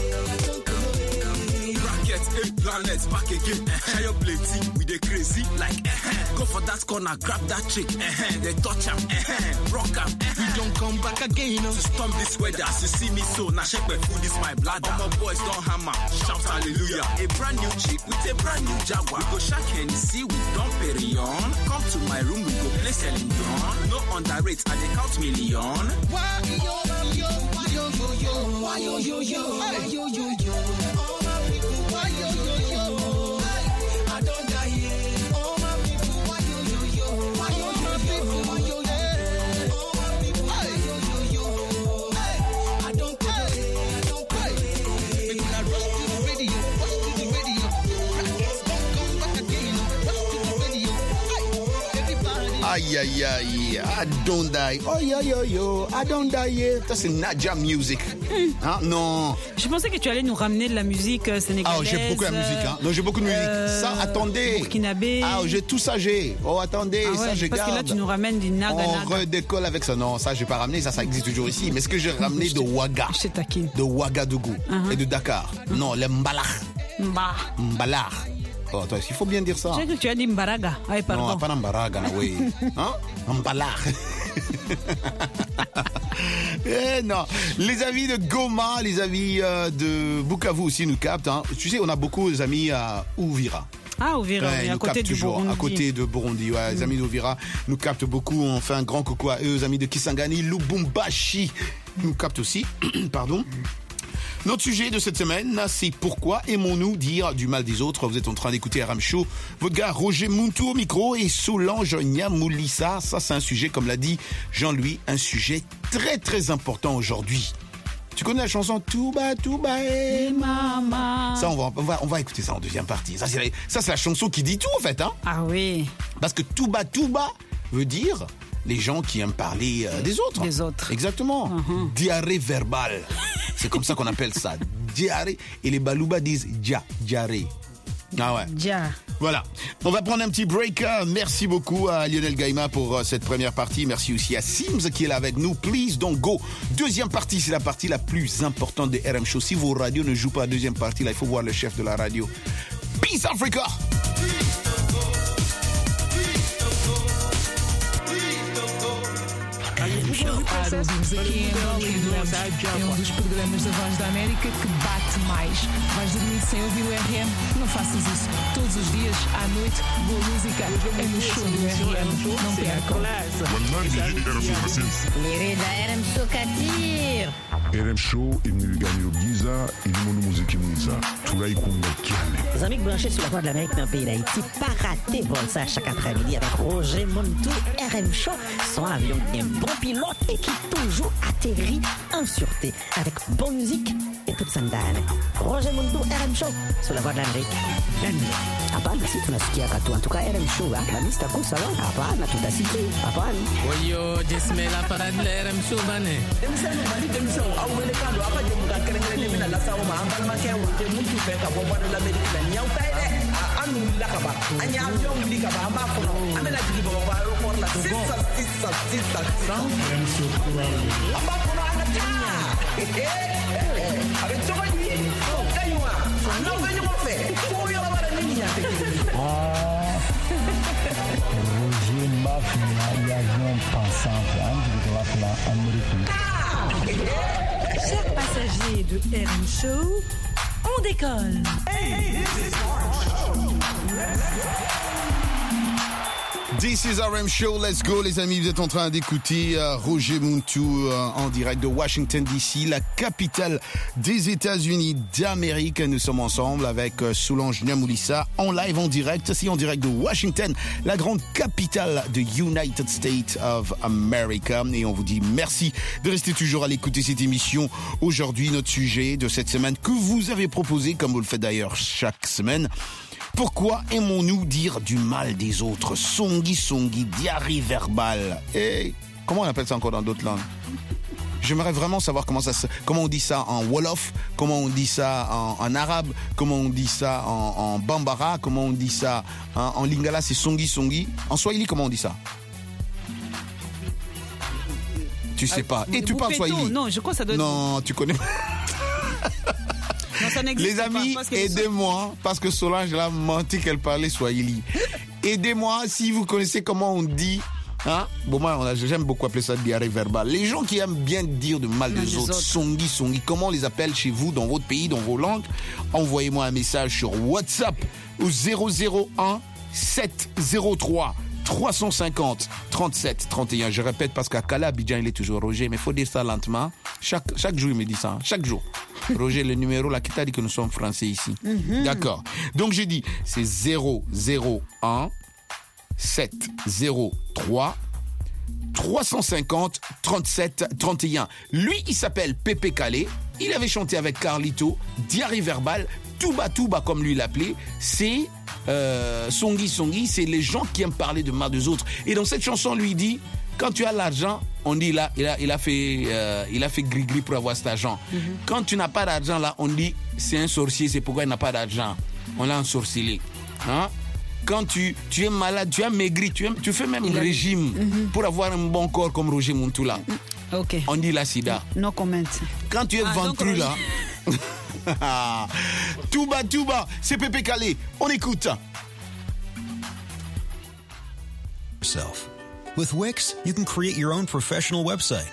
Speaker 8: go.
Speaker 11: Brackets, 8 planets, back again. Share your plenty, we dey crazy like go for that corner, grab that chick, they touch am, rock am.
Speaker 8: We don't come back again.
Speaker 11: To storm this weather, as you see me so, now shake my food, this my bladder. All my boys don't hammer, shout hallelujah. A brand new chick with a brand new Jaguar. We go shack Hennessy, we don't carry on. Come to my room, we go play Celine Dion. No underrate, I dey count million.
Speaker 8: Why yo yo, why yo yo yo, why yo yo yo, why yo yo yo, all my people, why yo yo yo, I don't die yet. All my people, why yo yo yo, why yo yo yo, why yo yo, all my people, why yo yo yo, I don't cry, I don't cry. Make una rush to the radio, rush to the radio. Brackets don't come back again. Rush to the radio. Everybody.
Speaker 1: Aïe aïe aïe, I don't die. Oh yo yo yo, I don't die yet. Ça c'est Nadia Music. Hein? Non.
Speaker 9: Je pensais que tu allais nous ramener de la musique sénégalaise.
Speaker 1: Ah, j'ai beaucoup de musique. Hein. Non, j'ai beaucoup de musique. Ça, attendez.
Speaker 9: Burkinabé.
Speaker 1: Ah, j'ai tout ça, j'ai. Oh, attendez,
Speaker 9: ah ouais,
Speaker 1: ça, je garde.
Speaker 9: Parce que là, tu nous ramènes du naga.
Speaker 1: On redécolle avec ça. Non, ça, je n'ai pas ramené. Ça existe toujours ici. Mais ce que j'ai ramené de Ouaga.
Speaker 9: Je taquine.
Speaker 1: De Ouagadougou et de Dakar. Non, les Mbalach. Mbalach. Oh, attends, il faut bien dire ça.
Speaker 9: Je sais que tu as dit Mbaraga. Ah, pardon.
Speaker 1: Non, pas Mbaraga, oui. Hein? Mbalach. Eh non, les amis de Goma, les amis de Bukavu aussi nous captent. Hein. Tu sais, on a beaucoup d'amis à Uvira.
Speaker 9: Ah, Uvira, ouais, à côté du Burundi.
Speaker 1: À côté de Burundi, ouais. Les amis d'Uvira nous captent beaucoup. On fait un grand coucou à eux, les amis de Kisangani, Lubumbashi nous captent aussi. Pardon. Notre sujet de cette semaine, c'est pourquoi aimons-nous dire du mal des autres. Vous êtes en train d'écouter RM Show. Votre gars Roger Muntu au micro et Solange Nyamoulissa. Ça, c'est un sujet, comme l'a dit Jean-Louis, un sujet très très important aujourd'hui. Tu connais la chanson Touba Touba et Mama? Ça, on va écouter ça en deuxième partie. Ça, c'est la chanson qui dit tout, en fait. Hein?
Speaker 9: Ah oui.
Speaker 1: Parce que Touba Touba veut dire les gens qui aiment parler des autres.
Speaker 9: Des autres.
Speaker 1: Exactement. Diarrhée verbale. C'est comme ça qu'on appelle ça. Diarrhée. Et les Balouba disent diarrhée. Ah ouais. Voilà. On va prendre un petit break. Merci beaucoup à Lionel Gaïma pour cette première partie. Merci aussi à Sims qui est là avec nous. Please don't go. Deuxième partie, c'est la partie la plus importante de RM Show. Si vos radios ne jouent pas la deuxième partie, là, il faut voir le chef de la radio. Peace Africa!
Speaker 12: Aqui em Berlim é um dos programas da Voz da América que bate mais. Vais dormir sem ouvir o RM? Não faças isso. Todos os dias, à noite, boa música é no show do RM. Não percam.
Speaker 13: RM Show Katir.
Speaker 5: RM Show imnigani Giza ilimono muziki mwiza tunaikunga kiane.
Speaker 14: Les amis branchés sur la Voix de l'Amérique dans le pays d'Haïti, pas rater vol ça chaque après-midi avec Roger Muntu. RM Show, son avion qui est un bon pilote et qui toujours atterrit en sûreté avec bonne musique et toute sandale. Roger Muntu, RM Show sur la Voix de l'Amérique. Hapana, si tunasikia katu. En tout cas, RM Show, la lista kuu sawa. Hapana, tutasikia. Hapana.
Speaker 15: Oyo, jesmela para RM Show bane.
Speaker 16: awele kando apa je muka kerengere mina la sawo ma ambal ma ke wote mutu fe ka bo bana la medina nyaw tay de anu la ka ba anya avion li ka ba amba ko amela digi bo ba ro ko la sissa amba ko na ana ta avec to ba ni kaywa no ba ni mo fe ko yo ba ni ni ate
Speaker 17: Roger Mafia y avion pensant de la Amérique.
Speaker 12: Chers passagers de RM Show,
Speaker 18: On décolle.
Speaker 1: This is RM Show, let's go les amis, vous êtes en train d'écouter Roger Muntu en direct de Washington DC, la capitale des États-Unis d'Amérique. Nous sommes ensemble avec Solange Nyamoulissa en live, en direct, c'est en direct de Washington, la grande capitale de United States of America. Et on vous dit merci de rester toujours à l'écouter cette émission. Aujourd'hui, notre sujet de cette semaine que vous avez proposé, comme vous le faites d'ailleurs chaque semaine. Pourquoi aimons-nous dire du mal des autres? Songi, diarrhée verbale. Et comment on appelle ça encore dans d'autres langues? J'aimerais vraiment savoir comment on dit ça en Wolof, comment on dit ça en arabe, comment on dit ça en Bambara, comment on dit ça en Lingala, c'est songi. En Swahili, comment on dit ça? Tu sais pas. Et tu parles Swahili?
Speaker 9: Non, je crois que ça doit être...
Speaker 1: Non, tu connais pas.
Speaker 9: Non,
Speaker 1: les amis, aidez-moi, parce que Solange a menti qu'elle parlait Swahili. Aidez-moi si vous connaissez comment on dit. Hein? Bon, moi, j'aime beaucoup appeler ça diarrhée verbale. Les gens qui aiment bien dire de mal des autres, songi, comment on les appelle chez vous, dans votre pays, dans vos langues? Envoyez-moi un message sur WhatsApp au 001 703 350 37 31. Je répète parce qu'à Kala, Abidjan, il est toujours Roger, mais il faut dire ça lentement. Chaque jour, il me dit ça. Chaque jour. Roger, le numéro là qui t'a dit que nous sommes français ici. D'accord. Donc j'ai dit, c'est 001 703 350 37 31. Lui, il s'appelle Pépé Calé. Il avait chanté avec Carlito, diarrhée verbale, Touba comme lui l'appelait. C'est songi, c'est les gens qui aiment parler de mal des autres. Et dans cette chanson, lui dit, quand tu as l'argent, on dit là, il a fait gris-gris pour avoir cet argent. Quand tu n'as pas d'argent là, on dit c'est un sorcier, c'est pourquoi il n'a pas d'argent. On l'a ensorcelé. Hein? Quand tu es malade, tu as maigri, tu fais même un régime pour avoir un bon corps comme Roger Muntu là.
Speaker 9: Okay.
Speaker 1: On dit la sida.
Speaker 9: No comment.
Speaker 1: Quand tu es ventru là. Touba, c'est Pépé Calé. On écoute.
Speaker 19: Yourself. With Wix, you can create your own professional website.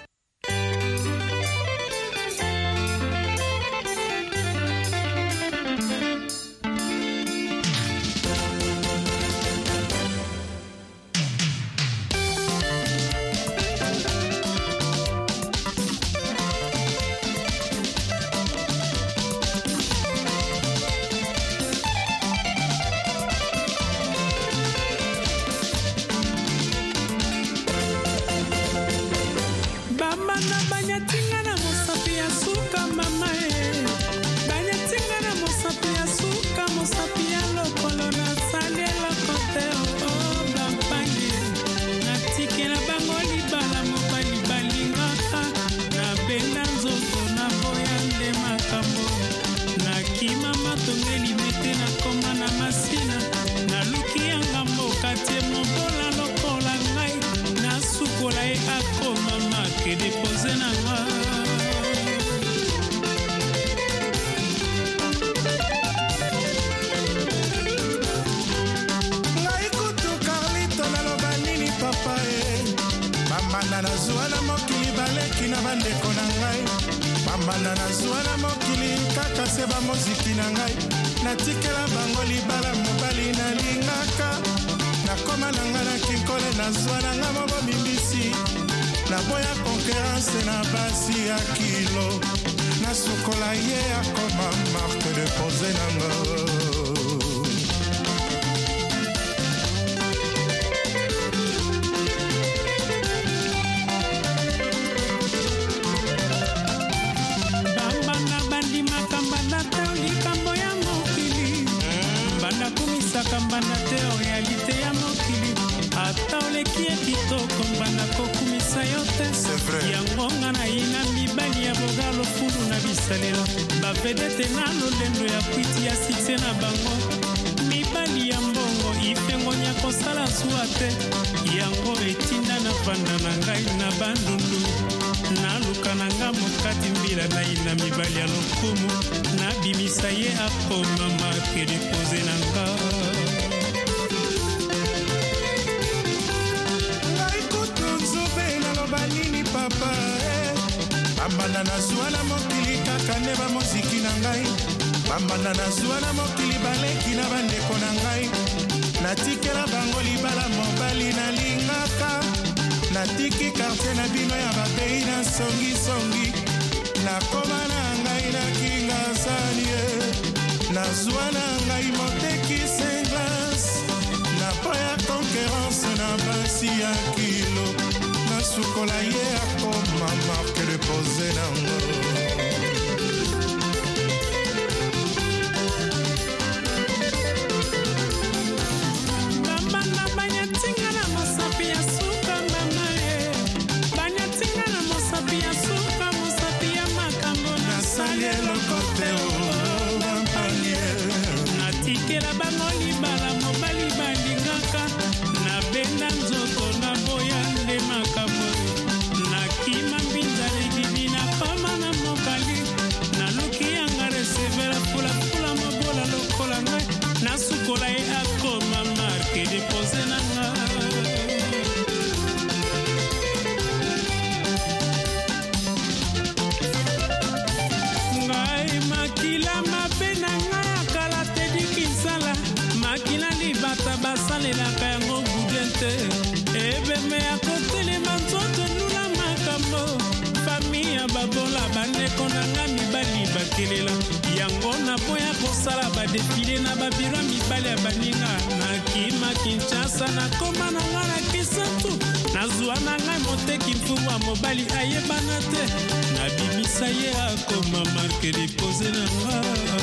Speaker 18: bambanda nazwa na mokili baleki na bandeko na ngai natikela bango libala mobali nalingaka natiki quartier na bino ya bapei na songisongi nakoma na ngai na kinga salie nazwa na ngai moteki senglas na po ya concurrence na basi ya kilo nasukola ye akoma marke de pose nango
Speaker 20: natikela bango libala mobali balingaka nabenda nzoto na boya nde makambo nakima mbinza ligidi na pama na mokali naluki yanga resevera pulapula mobola lokola ngai nasukola ye akoma marke depose na nga ngai makila mabe na ngai akala tedikisala makila libata basalelaka yango budente ebeme ya kotelema nzoto nula makambo fami ya babola bandeko na nga mibali bakelela yango naboya kosala badefile na babiro mibali ya baninga nakima kinshasa nakoma na nga na kisantu nazwa na ngai moteki mfumu ya mobali ayebana te nabimisa ye akoma marke depose na nga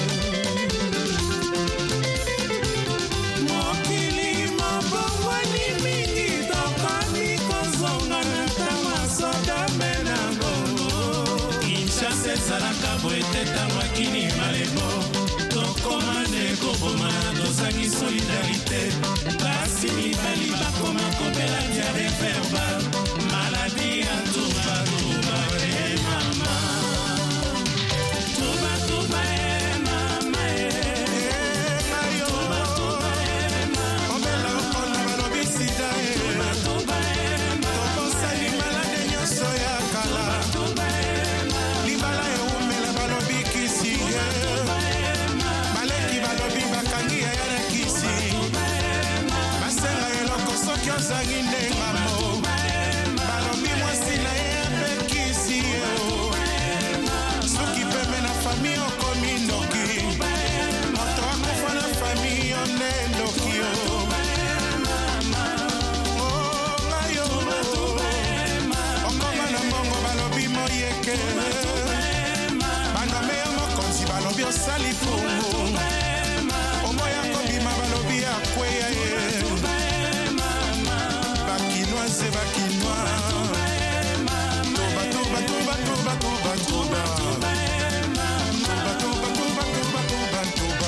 Speaker 20: mokili mobongwani mingi tokomi kozonga na ntango asodame nango kinshasa ezalaka boye te ntango akini malebo tokoma nde koboma tozangi solidarité basi mibali bakoma kobela diare verbal maladi ya tubatuba e mama tubatuba e mama e tubatuba e mama obela okona balobi sida e tubatuba e mama tokosali malade nyonso ya kala tubatuba e mama libala eumela balobi kisi baleki balobi bakangi ya na kisi basenga eloko soki ozangi ndengamo balobi mwasi na ye apekisi soki peme na fami okomi ndoki moto akufa na fami yo nde ndoki yo ngayo okoma na mbongo balobi moyeke banome yo mokonzi balobi osali fungu omoya kobima balobi akweya ye bakinoise bakinois tuba tuba tuba tuba tuba tuba tuba tuba tuba tuba tuba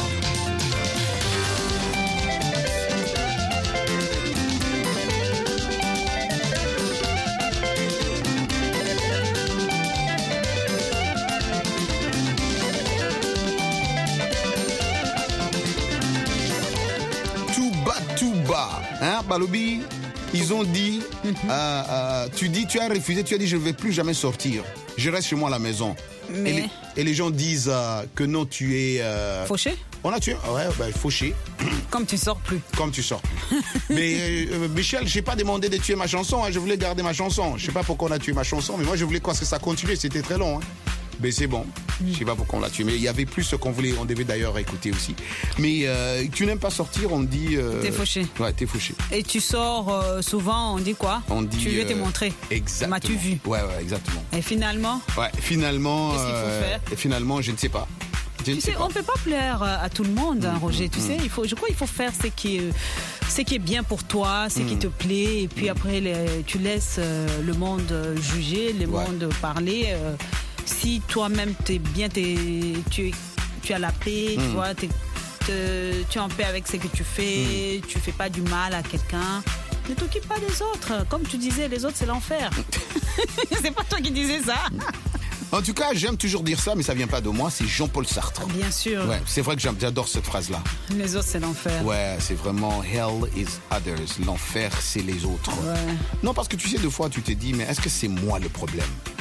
Speaker 1: Tuba, hein, Balobi, ils ont dit, tu as refusé, tu as dit je ne vais plus jamais sortir, je reste chez moi à la maison.
Speaker 9: Mais...
Speaker 1: Et les gens disent que non, tu es...
Speaker 9: Fauché.
Speaker 1: On a tué, ouais, fauché.
Speaker 9: Comme tu sors plus.
Speaker 1: Comme tu sors plus. Mais Michel, j'ai pas demandé de tuer ma chanson, hein, je voulais garder ma chanson. Je sais pas pourquoi on a tué ma chanson, mais moi je voulais que ça continue, c'était très long. Hein. Mais c'est bon, je sais pas pourquoi on l'a tué. Mais il y avait plus ce qu'on voulait, on devait d'ailleurs écouter aussi. Mais tu n'aimes pas sortir, on dit...
Speaker 9: T'es fauché.
Speaker 1: Ouais, t'es fauché.
Speaker 9: Et tu sors souvent, on dit quoi? On dit... Tu veux te montrer.
Speaker 1: Exactement.
Speaker 9: M'as-tu vu?
Speaker 1: Ouais, exactement.
Speaker 9: Et finalement?
Speaker 1: Ouais, finalement...
Speaker 9: Qu'est-ce qu'il faut faire?
Speaker 1: Et finalement, je ne sais pas.
Speaker 9: Tu sais, on ne peut pas plaire à tout le monde, hein, Roger. Tu sais, je crois qu'il faut faire ce qui est bien pour toi, ce qui te plaît. Et puis après, tu laisses le monde juger, le monde parler. Si toi-même t'es bien, tu as la paix, tu vois, tu es en paix avec ce que tu fais, tu fais pas du mal à quelqu'un. Ne t'occupe pas des autres. Comme tu disais, les autres, c'est l'enfer. C'est pas toi qui disais ça.
Speaker 1: En tout cas, j'aime toujours dire ça, mais ça vient pas de moi, c'est Jean-Paul Sartre.
Speaker 9: Bien sûr.
Speaker 1: Ouais, c'est vrai que j'adore cette phrase-là.
Speaker 9: Les autres, c'est l'enfer.
Speaker 1: Ouais, c'est vraiment hell is others. L'enfer, c'est les autres.
Speaker 9: Ouais.
Speaker 1: Non, parce que tu sais, des fois, tu te dis, mais est-ce que c'est moi le problème?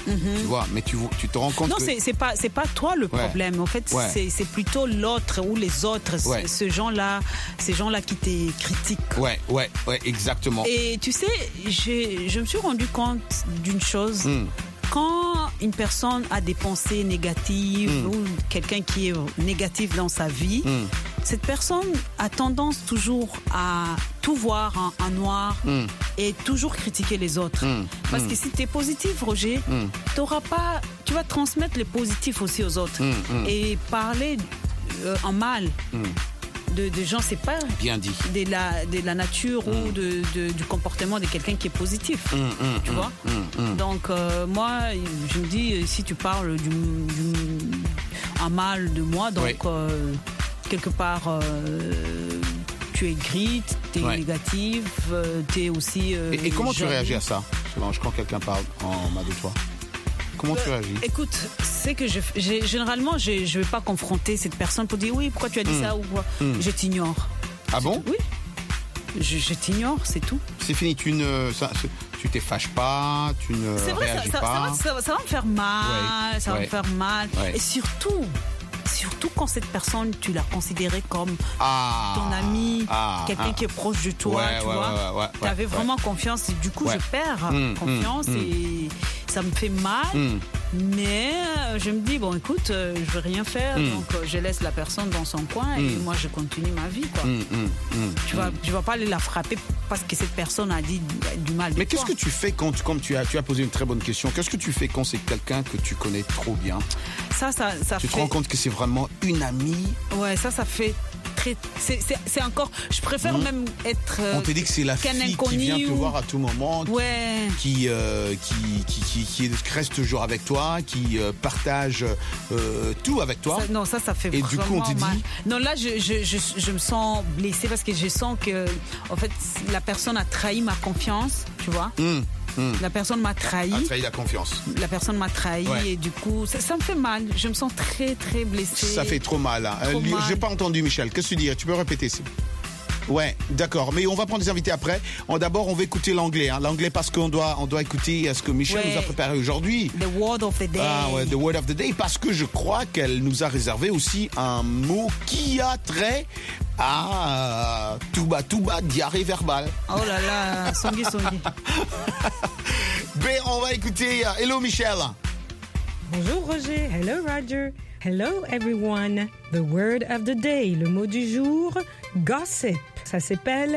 Speaker 1: Tu vois, mais tu te rends compte
Speaker 9: non,
Speaker 1: que...
Speaker 9: c'est pas toi le problème. En fait, c'est plutôt l'autre ou les autres, ces gens-là qui te critiquent.
Speaker 1: Ouais, exactement.
Speaker 9: Et tu sais, je me suis rendu compte d'une chose. Quand une personne a des pensées négatives ou quelqu'un qui est négatif dans sa vie, cette personne a tendance toujours à tout voir en noir et toujours critiquer les autres. Parce que si tu es positif, Roger, tu vas transmettre le positif aussi aux autres. Et parler en mal de gens, c'est pas
Speaker 1: bien dit.
Speaker 9: De la nature ou du comportement de quelqu'un qui est positif. Tu vois. Donc moi, je me dis, si tu parles en mal de moi, donc quelque part tu es gris, tu es négatif, tu es aussi...
Speaker 1: et comment tu réagis à ça, Solange, quand quelqu'un parle en mal de toi? Comment tu réagis?
Speaker 9: Écoute, c'est que généralement, je ne vais pas confronter cette personne pour dire oui, pourquoi tu as dit ça ou quoi. Je t'ignore.
Speaker 1: Ah bon?
Speaker 9: Oui. Je t'ignore, c'est tout.
Speaker 1: C'est fini, tu te fâches pas, tu ne réagis pas.
Speaker 9: Ça va me faire mal, ça va me faire mal. Et surtout quand cette personne, tu l'as considérée comme ton ami, quelqu'un qui est proche de toi, tu vois. Tu avais vraiment confiance et du coup, je perds confiance et ça me fait mal. Mais je me dis, bon, écoute, je vais rien faire, donc je laisse la personne dans son coin et moi, je continue ma vie, quoi. Tu vas pas aller la frapper parce que cette personne a dit du mal de toi.
Speaker 1: Mais qu'est-ce que tu fais quand, comme tu as posé une très bonne question, qu'est-ce que tu fais quand c'est quelqu'un que tu connais trop bien? Tu te rends compte que c'est vraiment une amie? Ouais,
Speaker 9: ça fait... C'est encore... Je préfère même être...
Speaker 1: On te dit que c'est la fille qui vient te voir à tout moment, qui reste toujours avec toi, qui partage tout avec toi.
Speaker 9: Ça fait
Speaker 1: et
Speaker 9: vraiment
Speaker 1: du coup, on te dit...
Speaker 9: mal. Non, là, je me sens blessée parce que je sens que, en fait, la personne a trahi ma confiance, tu vois. La personne m'a trahi.
Speaker 1: A trahi la confiance.
Speaker 9: La personne m'a trahi et du coup, ça me fait mal. Je me sens très, très blessée.
Speaker 1: Ça fait trop mal. J'ai pas entendu, Michel. Qu'est-ce que tu dis? Tu peux répéter? Ouais, d'accord. Mais on va prendre des invités après. D'abord, on va écouter l'anglais. L'anglais parce qu'on doit écouter ce que Michel nous a préparé aujourd'hui.
Speaker 9: The word of the day.
Speaker 1: The word of the day. Parce que je crois qu'elle nous a réservé aussi un mot qui a trait à touba, diarrhée verbale.
Speaker 9: Oh là là, songi.
Speaker 1: Ben, on va écouter. Hello, Michel.
Speaker 21: Bonjour, Roger. Hello, Roger. Hello, everyone. The word of the day. Le mot du jour, gossip. Ça s'appelle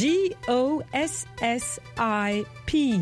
Speaker 21: G-O-S-S-I-P.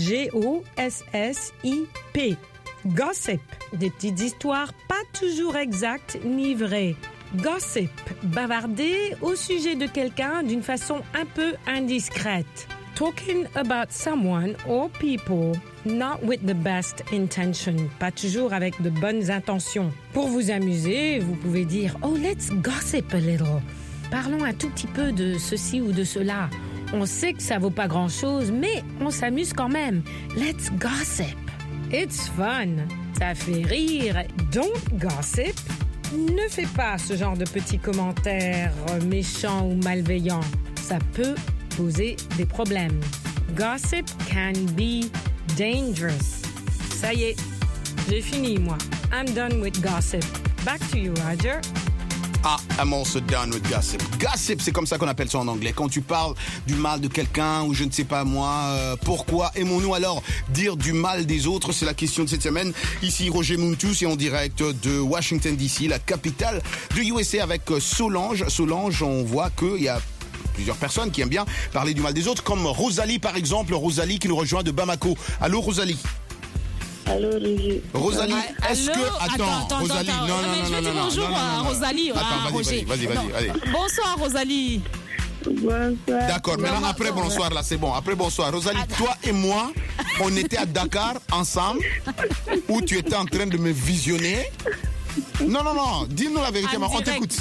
Speaker 21: G-O-S-S-I-P. Gossip. Des petites histoires pas toujours exactes ni vraies. Gossip. Bavarder au sujet de quelqu'un d'une façon un peu indiscrète. Talking about someone or people, not with the best intention. Pas toujours avec de bonnes intentions. Pour vous amuser, vous pouvez dire « Oh, let's gossip a little ». Parlons un tout petit peu de ceci ou de cela. On sait que ça vaut pas grand-chose, mais on s'amuse quand même. Let's gossip. It's fun. Ça fait rire. Don't gossip. Ne fais pas ce genre de petits commentaires méchants ou malveillants. Ça peut poser des problèmes. Gossip can be dangerous. Ça y est, j'ai fini, moi. I'm done with gossip. Back to you, Roger.
Speaker 1: I'm also done with gossip. Gossip, c'est comme ça qu'on appelle ça en anglais. Quand tu parles du mal de quelqu'un ou je ne sais pas moi, pourquoi aimons-nous alors dire du mal des autres? C'est la question de cette semaine. Ici, Roger Muntou, c'est en direct de Washington DC, la capitale de USA avec Solange. Solange, on voit qu'il y a plusieurs personnes qui aiment bien parler du mal des autres, comme Rosalie par exemple. Rosalie qui nous rejoint de Bamako. Allô, Rosalie?
Speaker 22: Allô, Roger.
Speaker 1: Rosalie, est-ce que... Attends, Rosalie, non.
Speaker 9: Bonjour, Rosalie.
Speaker 1: Attends, vas-y, allez.
Speaker 9: Bonsoir, Rosalie.
Speaker 22: Bonsoir.
Speaker 1: D'accord, maintenant après bonsoir, là, c'est bon. Après bonsoir. Rosalie, toi et moi, on était à Dakar ensemble, où tu étais en train de me visionner. Non, dis-nous la vérité, on t'écoute.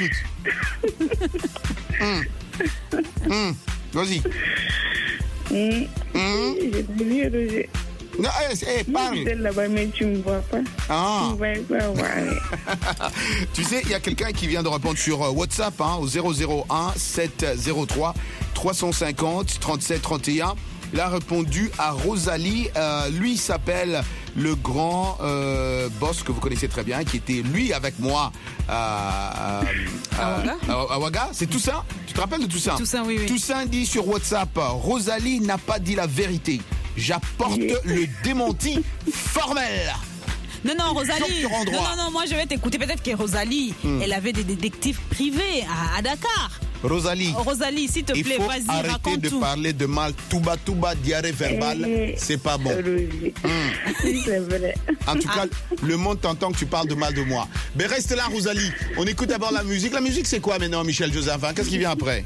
Speaker 1: Vas-y.
Speaker 22: J'ai vu, Roger.
Speaker 1: Non, parle.
Speaker 22: Tu es là-bas, mais tu ne me vois pas. Tu ne vois pas,
Speaker 1: Tu sais, il y a quelqu'un qui vient de répondre sur WhatsApp au 001 703 350 37 31. Il a répondu à Rosalie. Lui s'appelle le grand boss que vous connaissez très bien, qui était lui avec moi à Ouaga. C'est Toussaint. Tu te rappelles de Toussaint?
Speaker 9: Toussaint, oui.
Speaker 1: Toussaint dit sur WhatsApp, Rosalie n'a pas dit la vérité. J'apporte le démenti formel.
Speaker 9: Non, Rosalie. Non, moi je vais t'écouter. Peut-être que Rosalie, elle avait des détectives privés à Dakar.
Speaker 1: Rosalie,
Speaker 9: s'il te plaît, vas-y, raconte tout.
Speaker 1: Il faut arrêter de parler de mal, touba, diarrhée verbale, c'est pas bon.
Speaker 22: C'est vrai.
Speaker 1: En tout cas, le monde t'entend que tu parles de mal de moi. Mais reste là, Rosalie. On écoute d'abord la musique. La musique, c'est quoi maintenant, Michel Joseph? Qu'est-ce qui vient après?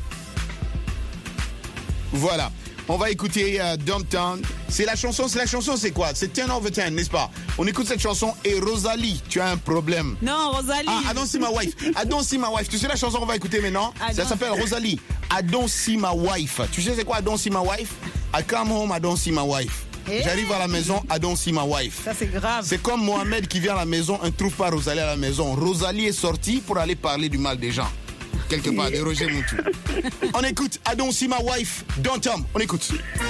Speaker 1: Voilà. On va écouter Downtown. C'est la chanson, c'est quoi? C'est 10 over 10, n'est-ce pas? On écoute cette chanson et Rosalie, tu as un problème.
Speaker 9: Non, Rosalie.
Speaker 1: I don't see my wife. I don't see my wife. Tu sais la chanson qu'on va écouter maintenant? Ça s'appelle Rosalie. I don't see my wife. Tu sais c'est quoi I don't see my wife? I come home, I don't see my wife. J'arrive à la maison, I don't see my wife.
Speaker 9: Ça c'est grave.
Speaker 1: C'est comme Mohamed qui vient à la maison, on ne trouve pas Rosalie à la maison. Rosalie est sortie pour aller parler du mal des gens. Quelque part, de Roger Moutou. On écoute I don't see my wife, Downtown. On écoute.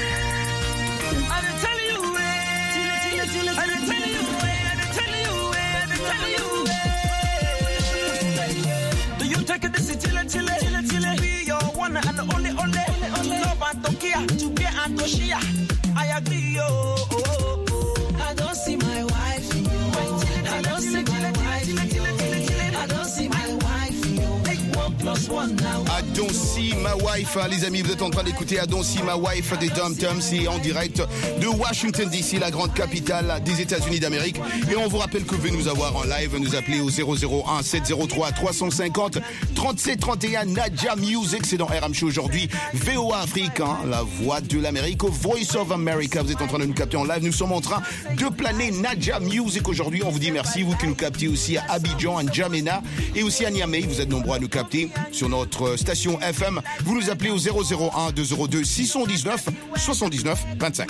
Speaker 8: I agree, I don't see my wife. I don't see my wife. I don't see my wife.
Speaker 1: I don't see my wife, les amis, vous êtes en train d'écouter I don't see my wife des Dum Tums, c'est en direct de Washington DC, la grande capitale des États-Unis d'Amérique. Et on vous rappelle que vous pouvez nous avoir en live, nous appeler au 001 703 350 37 31. Nadia Music, c'est dans RM Show aujourd'hui. VOA Afrique, la voix de l'Amérique, au Voice of America. Vous êtes en train de nous capter en live. Nous sommes en train de planer Nadia Music aujourd'hui. On vous dit merci, vous qui nous captez aussi à Abidjan, à N'Djamena et aussi à Niamey. Vous êtes nombreux à nous capter sur notre station FM. Vous nous appelez au 001 202 619 79 25.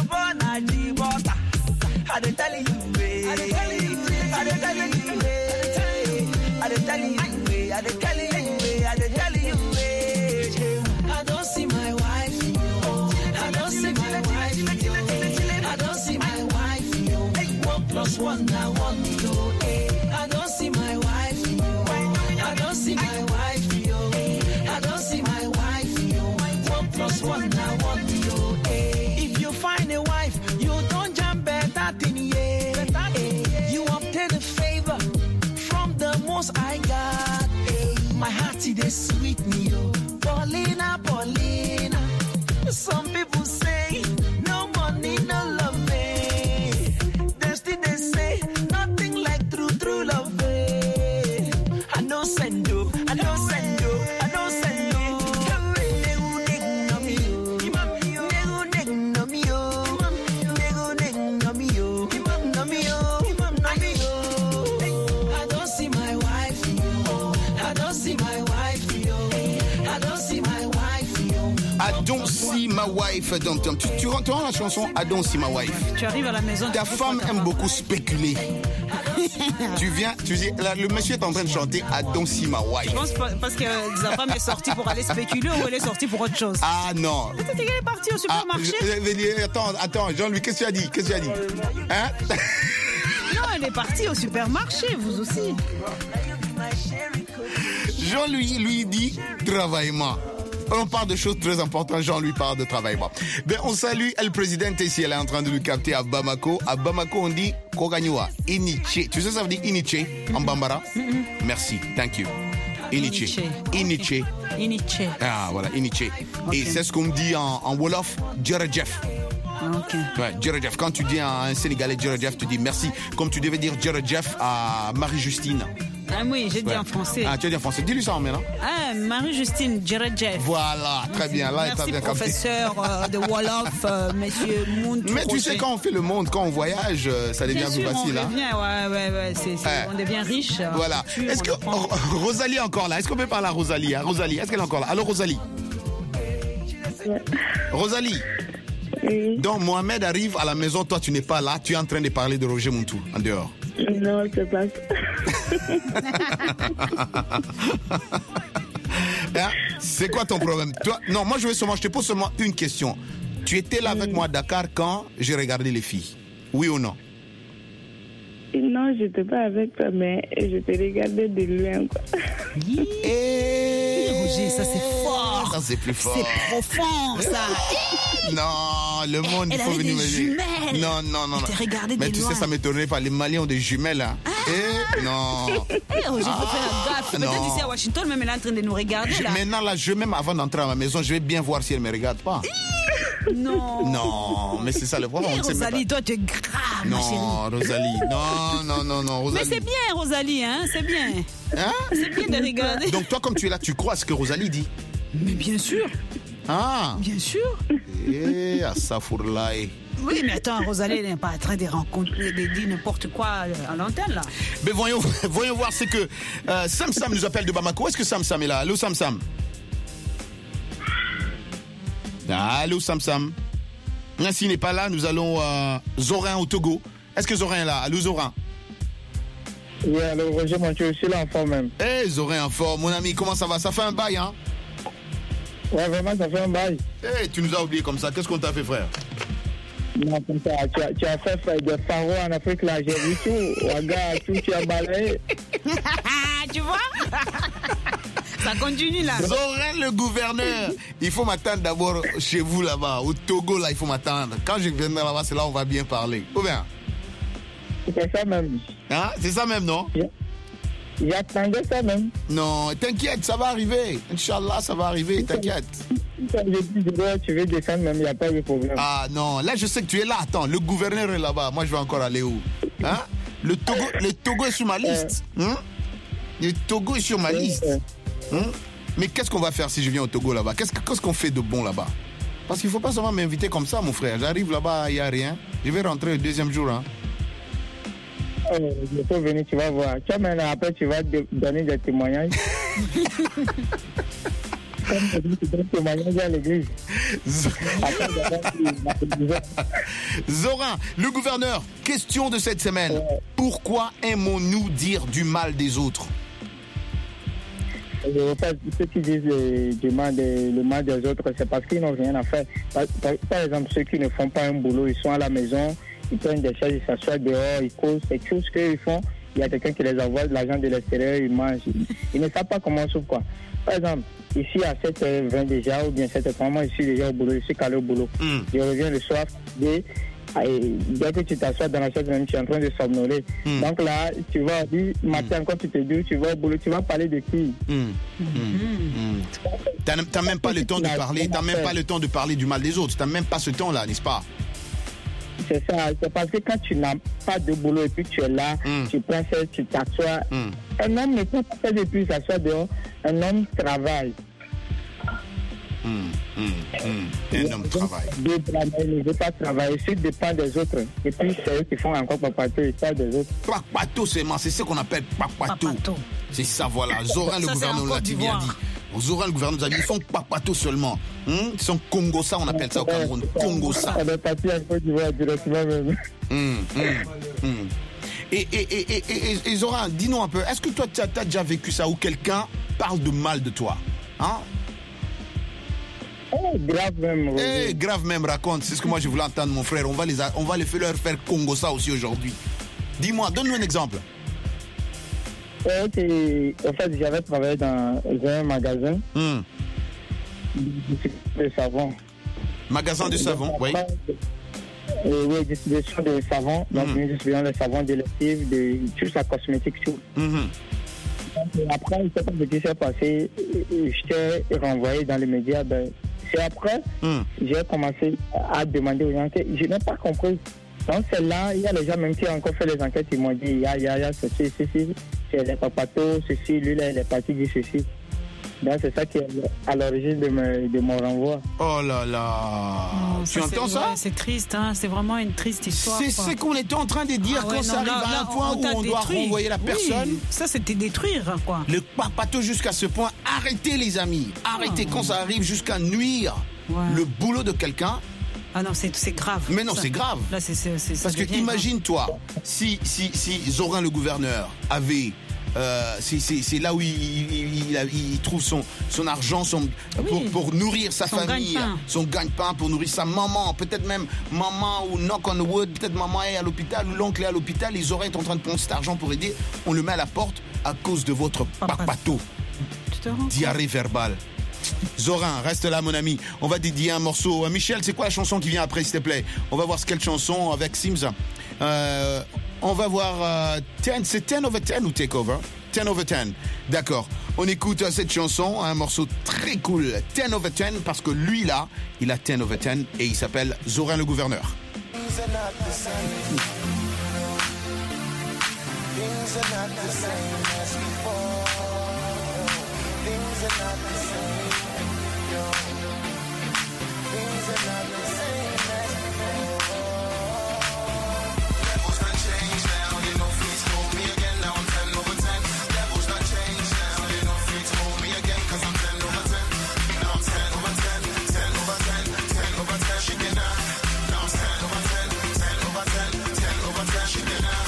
Speaker 8: Plus one, I want to go. I don't see my wife. I don't see my wife. I don't see my wife. 1 plus 1, I want to go. If you find a wife, you don't jump better than you obtain a favor from the most I got. My heart is sweet, Neo. Paulina, Paulina. Some people say no money, no love.
Speaker 1: I don't see my wife. Tu entends la chanson I don't see my wife.
Speaker 9: Tu arrives à la maison.
Speaker 1: Ta femme aime beaucoup spéculer. Tu dis, le monsieur est en train de chanter I don't see my wife.
Speaker 9: Je pense parce que sa femme est sortie pour aller spéculer ou elle est sortie pour autre chose.
Speaker 1: Ah non.
Speaker 9: Peut-être qu'elle est partie au supermarché.
Speaker 1: Attends, Jean-Louis, qu'est-ce que tu as dit? Hein?
Speaker 9: Non, elle est partie au supermarché, vous aussi.
Speaker 1: Jean-Louis, lui, dit travaillement. On parle de choses très importantes, Jean-Louis parle de travaillement. Ben, on salue El Presidente ici, elle est en train de nous capter à Bamako. À Bamako, on dit Koganywa, Iniche. Tu sais ça veut dire Iniche en Bambara? Merci, thank you. Iniche. Ah, voilà, Iniche. Okay. Et c'est ce qu'on dit en Wolof, Djerejef.
Speaker 9: Ok.
Speaker 1: Ouais, Djerejef. Quand tu dis à un Sénégalais Djerejef, tu dis merci. Comme tu devais dire Djerejef à Marie-Justine.
Speaker 9: Ah oui, j'ai dit en français.
Speaker 1: Ah, tu as dit en français. Dis-lui ça en maintenant.
Speaker 9: Ah, Marie-Justine Djerejef.
Speaker 1: Voilà, très bien. Là,
Speaker 9: merci, professeur de Wolof, monsieur Mountou.
Speaker 1: Mais tu sais, quand on fait le monde, quand on voyage, ça devient plus facile.
Speaker 9: On devient, on devient riche.
Speaker 1: Voilà. Est-ce que Rosalie est encore là? Est-ce qu'on peut parler à Rosalie? Rosalie, est-ce qu'elle est encore là? Allô, Rosalie? Rosalie? Donc, Mohamed arrive à la maison, toi, tu n'es pas là. Tu es en train de parler de Roger Mountou, en dehors.
Speaker 22: Non, c'est pas
Speaker 1: ça. C'est quoi ton problème? Toi, non, moi je te pose seulement une question. Tu étais là avec moi à Dakar quand j'ai regardé les filles. Oui ou non?
Speaker 22: Non, je n'étais pas avec toi, mais je te regardais de loin, quoi.
Speaker 9: Roger, ça c'est fort.
Speaker 1: Ça c'est plus fort.
Speaker 9: C'est profond, ça.
Speaker 1: Non, le monde, il faut venir me dire. Non. Mais tu sais, ça m'étonnerait pas. Les Maliens ont des jumelles, hein. Non.
Speaker 9: Roger, il faut faire gaffe. Peut-être ici à Washington, même elle est en train de nous regarder, là.
Speaker 1: Maintenant, là, même avant d'entrer à ma maison, je vais bien voir si elle me regarde pas.
Speaker 9: Non,
Speaker 1: mais c'est ça le problème.
Speaker 9: Rosalie, toi, tu es grave, ma chérie.
Speaker 1: Non, Rosalie, non, Rosalie.
Speaker 9: Mais c'est bien, Rosalie, hein, c'est bien.
Speaker 1: Hein?
Speaker 9: C'est bien de regarder.
Speaker 1: Donc toi, comme tu es là, tu crois à ce que Rosalie dit?
Speaker 9: Mais bien sûr.
Speaker 1: Ah.
Speaker 9: Bien sûr.
Speaker 1: Asafourlaï.
Speaker 9: Oui, mais attends, Rosalie n'est pas en train de rencontrer, de dire n'importe quoi à l'antenne, là.
Speaker 1: Mais voyons voir, c'est que Sam nous appelle de Bamako. Est-ce que Sam est là? Allô, Sam? Allô, Sam. S'il n'est pas là, nous allons Zorin au Togo. Est-ce que Zorin est là? Allô, Zorin?
Speaker 2: Oui, allô, Roger, je suis là en forme même.
Speaker 1: Eh, Zorin en forme. Mon ami, comment ça va? Ça fait un bail, hein?
Speaker 2: Ouais, vraiment, ça fait un bail.
Speaker 1: Eh, tu nous as oublié comme ça. Qu'est-ce qu'on t'a fait, frère?
Speaker 2: Non, comme ça, tu as fait des pharaons en Afrique, là, j'ai vu tout. Regarde, tout, tu as balayé.
Speaker 9: Tu vois? Ça continue là.
Speaker 1: Zorin le gouverneur. Il faut m'attendre d'abord chez vous là-bas. Au Togo, là, il faut m'attendre. Quand je viendrai là-bas, c'est là où on va bien parler. Ou bien?
Speaker 2: C'est ça même.
Speaker 1: Hein? C'est ça même, non?
Speaker 2: J'attendais ça même.
Speaker 1: Non, t'inquiète, ça va arriver. Inch'Allah, ça va arriver, t'inquiète.
Speaker 2: Tu veux descendre même, il n'y a pas de problème.
Speaker 1: Ah non, là je sais que tu es là. Attends, le gouverneur est là-bas. Moi je vais encore aller où? Hein? Le Togo est sur ma liste. Hein? Le Togo est sur ma liste. Hein? Mais qu'est-ce qu'on va faire si je viens au Togo là-bas? Qu'est-ce qu'on fait de bon là-bas? Parce qu'il ne faut pas seulement m'inviter comme ça, mon frère. J'arrive là-bas, il n'y a rien. Je vais rentrer le deuxième jour. Hein?
Speaker 2: Je peux venir, tu vas voir. Tu vois, après, tu vas donner des témoignages. Comme tu donnes témoignages à l'église.
Speaker 1: Zorin, le gouverneur, question de cette semaine. Pourquoi aimons-nous dire du mal des autres?
Speaker 2: Ceux qui disent le mal des autres, c'est parce qu'ils n'ont rien à faire. Par exemple, ceux qui ne font pas un boulot, ils sont à la maison, ils prennent des chaises, ils s'assoient dehors, ils causent, c'est tout ce qu'ils font. Il y a quelqu'un qui les envoie de l'argent de l'extérieur, ils mangent. Ils ne savent pas comment on souffre, quoi. Par exemple, ici à 7h20 déjà, ou bien 7h30, moi je suis déjà au boulot, je suis calé au boulot. Je reviens le soir, dès que tu t'assois dans la chaise, même, tu es en train de somnoler. Donc là, tu vas dire, matin, quand tu te dis, tu vas au boulot, tu vas parler de qui?
Speaker 1: T'as même pas le temps de parler, t'as même pas le temps de parler du mal des autres. T'as même pas ce temps-là, n'est-ce pas?
Speaker 2: C'est ça, c'est parce que quand tu n'as pas de boulot et puis tu es là, tu prends ça, tu t'assois. Un homme ne peut pas faire de plus s'asseoir dehors, un homme travaille.
Speaker 1: Un homme travaille.
Speaker 2: Il ne veut pas travailler, il dépend des autres. Et puis c'est eux qui font encore papato, ils parlent des autres.
Speaker 1: Papato, c'est ce qu'on appelle papato. C'est ça, voilà. Zorin le gouverneur l'a dit bien dit. Zorin le gouverneur nous a dit, ils font papato seulement. Ils sont Congosa, on appelle ça au Cameroun. Congosa.
Speaker 2: On est parti en Côte d'Ivoire directement même.
Speaker 1: Et Zorin, dis-nous un peu, est-ce que toi, tu as déjà vécu ça où quelqu'un parle de mal de toi? Hein?
Speaker 2: Grave même.
Speaker 1: Grave même, raconte. C'est ce que moi je voulais entendre, mon frère. On va leur faire Congosa aussi aujourd'hui. Dis-moi, donne-nous un exemple.
Speaker 2: En fait, j'avais travaillé dans un magasin de savon.
Speaker 1: Magasin de savon, oui.
Speaker 2: Oui, distribution de savon. Donc, nous distribuons le savon de lessive, de tout ça, cosmétique, tout. Après, je ne sais pas ce qui s'est passé. J'étais renvoyé dans les médias. C'est après, j'ai commencé à demander aux gens que je n'ai pas compris. Donc, c'est là, il y a les gens même qui ont encore fait les enquêtes, ils m'ont dit, il y a ceci, c'est les papatos, ceci, lui, là, il est parti dire ceci. Donc, c'est ça qui est à l'origine de mon renvoi.
Speaker 1: Oh là là. Tu entends ça?
Speaker 9: Ouais, c'est triste, hein? C'est vraiment une triste histoire.
Speaker 1: C'est ce qu'on était en train de dire quand ça arrive à un point où on doit renvoyer la personne.
Speaker 9: Oui, ça, c'était détruire, quoi.
Speaker 1: Le papato jusqu'à ce point. Arrêtez, les amis. Arrêtez quand ça arrive jusqu'à nuire le boulot de quelqu'un.
Speaker 9: Ah non, c'est grave.
Speaker 1: Mais non, c'est grave.
Speaker 9: Là, c'est
Speaker 1: parce que imagine-toi, si Zorin le gouverneur avait c'est là où il trouve son argent pour nourrir sa famille, son gagne-pain, pour nourrir sa maman, peut-être même maman ou knock on the wood, peut-être maman est à l'hôpital ou l'oncle est à l'hôpital, les oreilles sont en train de prendre cet argent pour aider, on le met à la porte à cause de votre papato. Diarrhée verbale. Zorin, reste là mon ami. On va dédier un morceau. Michel, c'est quoi la chanson qui vient après, s'il te plaît? On va voir quelle chanson avec Sims. On va voir c'est 10 over 10 ou Takeover? 10 over 10. D'accord. On écoute cette chanson, un morceau très cool. 10 over 10 parce que lui là, il a 10 over 10 et il s'appelle Zorin le gouverneur.
Speaker 10: Things are not the same as before. Things are not the same. Yo. Things are not the same as before. Levels done change now. You know, free to hold me again. Now I'm 10 over 10. Levels done change now. You know, free to hold me again. Cause I'm 10 over 10. Now I'm 10 over 10. 10 over 10. 10 over 10. She can now. Now I'm 10 over 10. 10 over 10. 10 over 10. She can now.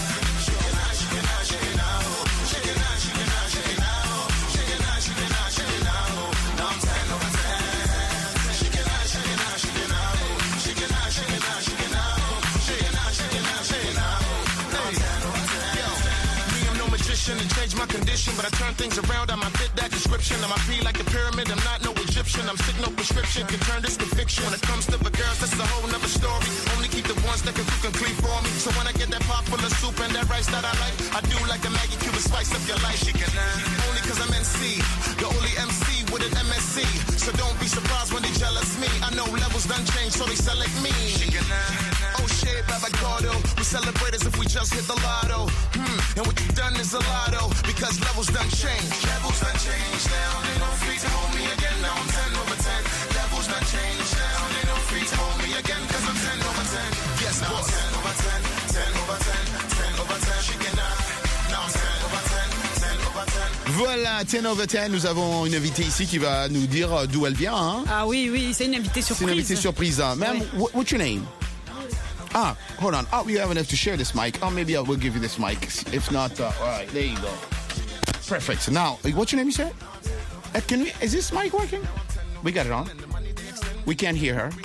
Speaker 10: And change my condition, but I turn things around. I might fit that description. I might be like a pyramid. I'm not no Egyptian. I'm sick, no prescription can turn this to fiction. When it comes to the girls, that's a whole nother story. Only keep the ones that can cook and clean for me. So when I get that pot full of soup and that rice that I like, I do like a Maggie Cube and spice up your life. Only cause I'm NC, the only MC with an MSC. So don't be surprised when they jealous me. I know levels done change, so they select me. Oh shit, Baba Gordo. We celebrate as if we just hit the lotto. And what you done is a lotto, because levels done change. Levels done change now, they don't free to hold me again. Now I'm 10 over 10. Levels done change now, they don't free to hold me again. Cause I'm 10 over 10. Yes, now I'm 10 over 10. 10 over 10. 10 over 10. She can now I'm 10 over 10. 10 over 10.
Speaker 1: Voilà, 10 over 10, nous avons une invitée ici qui va nous dire d'où elle vient. Hein?
Speaker 9: Ah oui, c'est une invitée surprise.
Speaker 1: C'est une invitée surprise. Hein. Ma'am, what's your name? Hold on. We have enough to share this mic. Maybe I will give you this mic. If not, all right, there you go. Perfect. Now, what's your name, you said? Is this mic working? We got it on. We can't hear her.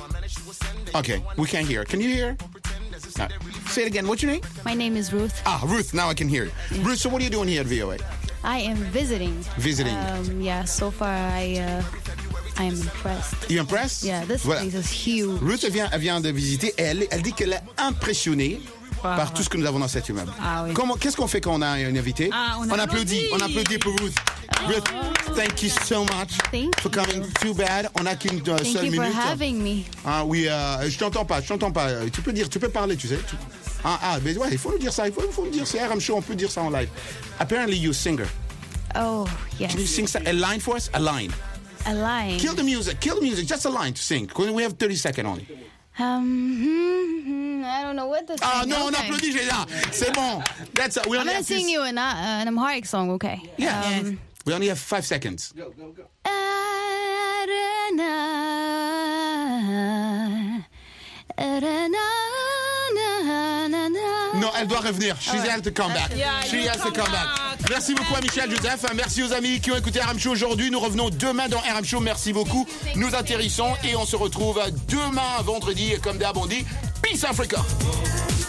Speaker 1: Okay, we can't hear her. Can you hear her? Say it again. What's your name?
Speaker 4: My name is Ruth.
Speaker 1: Ruth. Now I can hear you. Yeah. Ruth, so what are you doing here at VOA?
Speaker 4: I am visiting.
Speaker 1: Visiting.
Speaker 4: Yeah, so far I am impressed.
Speaker 1: You impressed?
Speaker 4: Yeah, this place is huge.
Speaker 1: Ruth, elle vient de visiter et elle dit qu'elle est impressionnée par tout ce que nous avons dans cet immeuble.
Speaker 4: Oui.
Speaker 1: Qu'est-ce qu'on fait quand on a une invitée? On applaudit. On applaudit pour Ruth. Ruth, thank you so much for coming. Too bad, on n'a qu'une seule minute.
Speaker 4: Thank you for having me.
Speaker 1: Oui, je t'entends pas. Tu peux parler, tu sais. Mais ouais, il faut nous dire ça. Il faut nous dire. C'est RM Show, on peut dire ça en live. Apparently, you're a singer.
Speaker 4: Oh, yes.
Speaker 1: Can you sing a line for us? A line.
Speaker 4: A line.
Speaker 1: Kill the music. Just a line to sing. We have 30 seconds only.
Speaker 4: I don't know what to sing.
Speaker 1: Non, on applaudit déjà. C'est bon.
Speaker 4: I'm going to sing you an Amharic song, okay?
Speaker 1: Yeah. We only have 5 seconds.
Speaker 4: Go.
Speaker 1: Non, elle doit revenir. She has to come back. She has to come back. Merci beaucoup à Michel Joseph. Merci aux amis qui ont écouté RM Show aujourd'hui. Nous revenons demain dans RM Show. Merci beaucoup. Nous atterrissons et on se retrouve demain, vendredi. Et comme d'hab, on dit Peace Africa.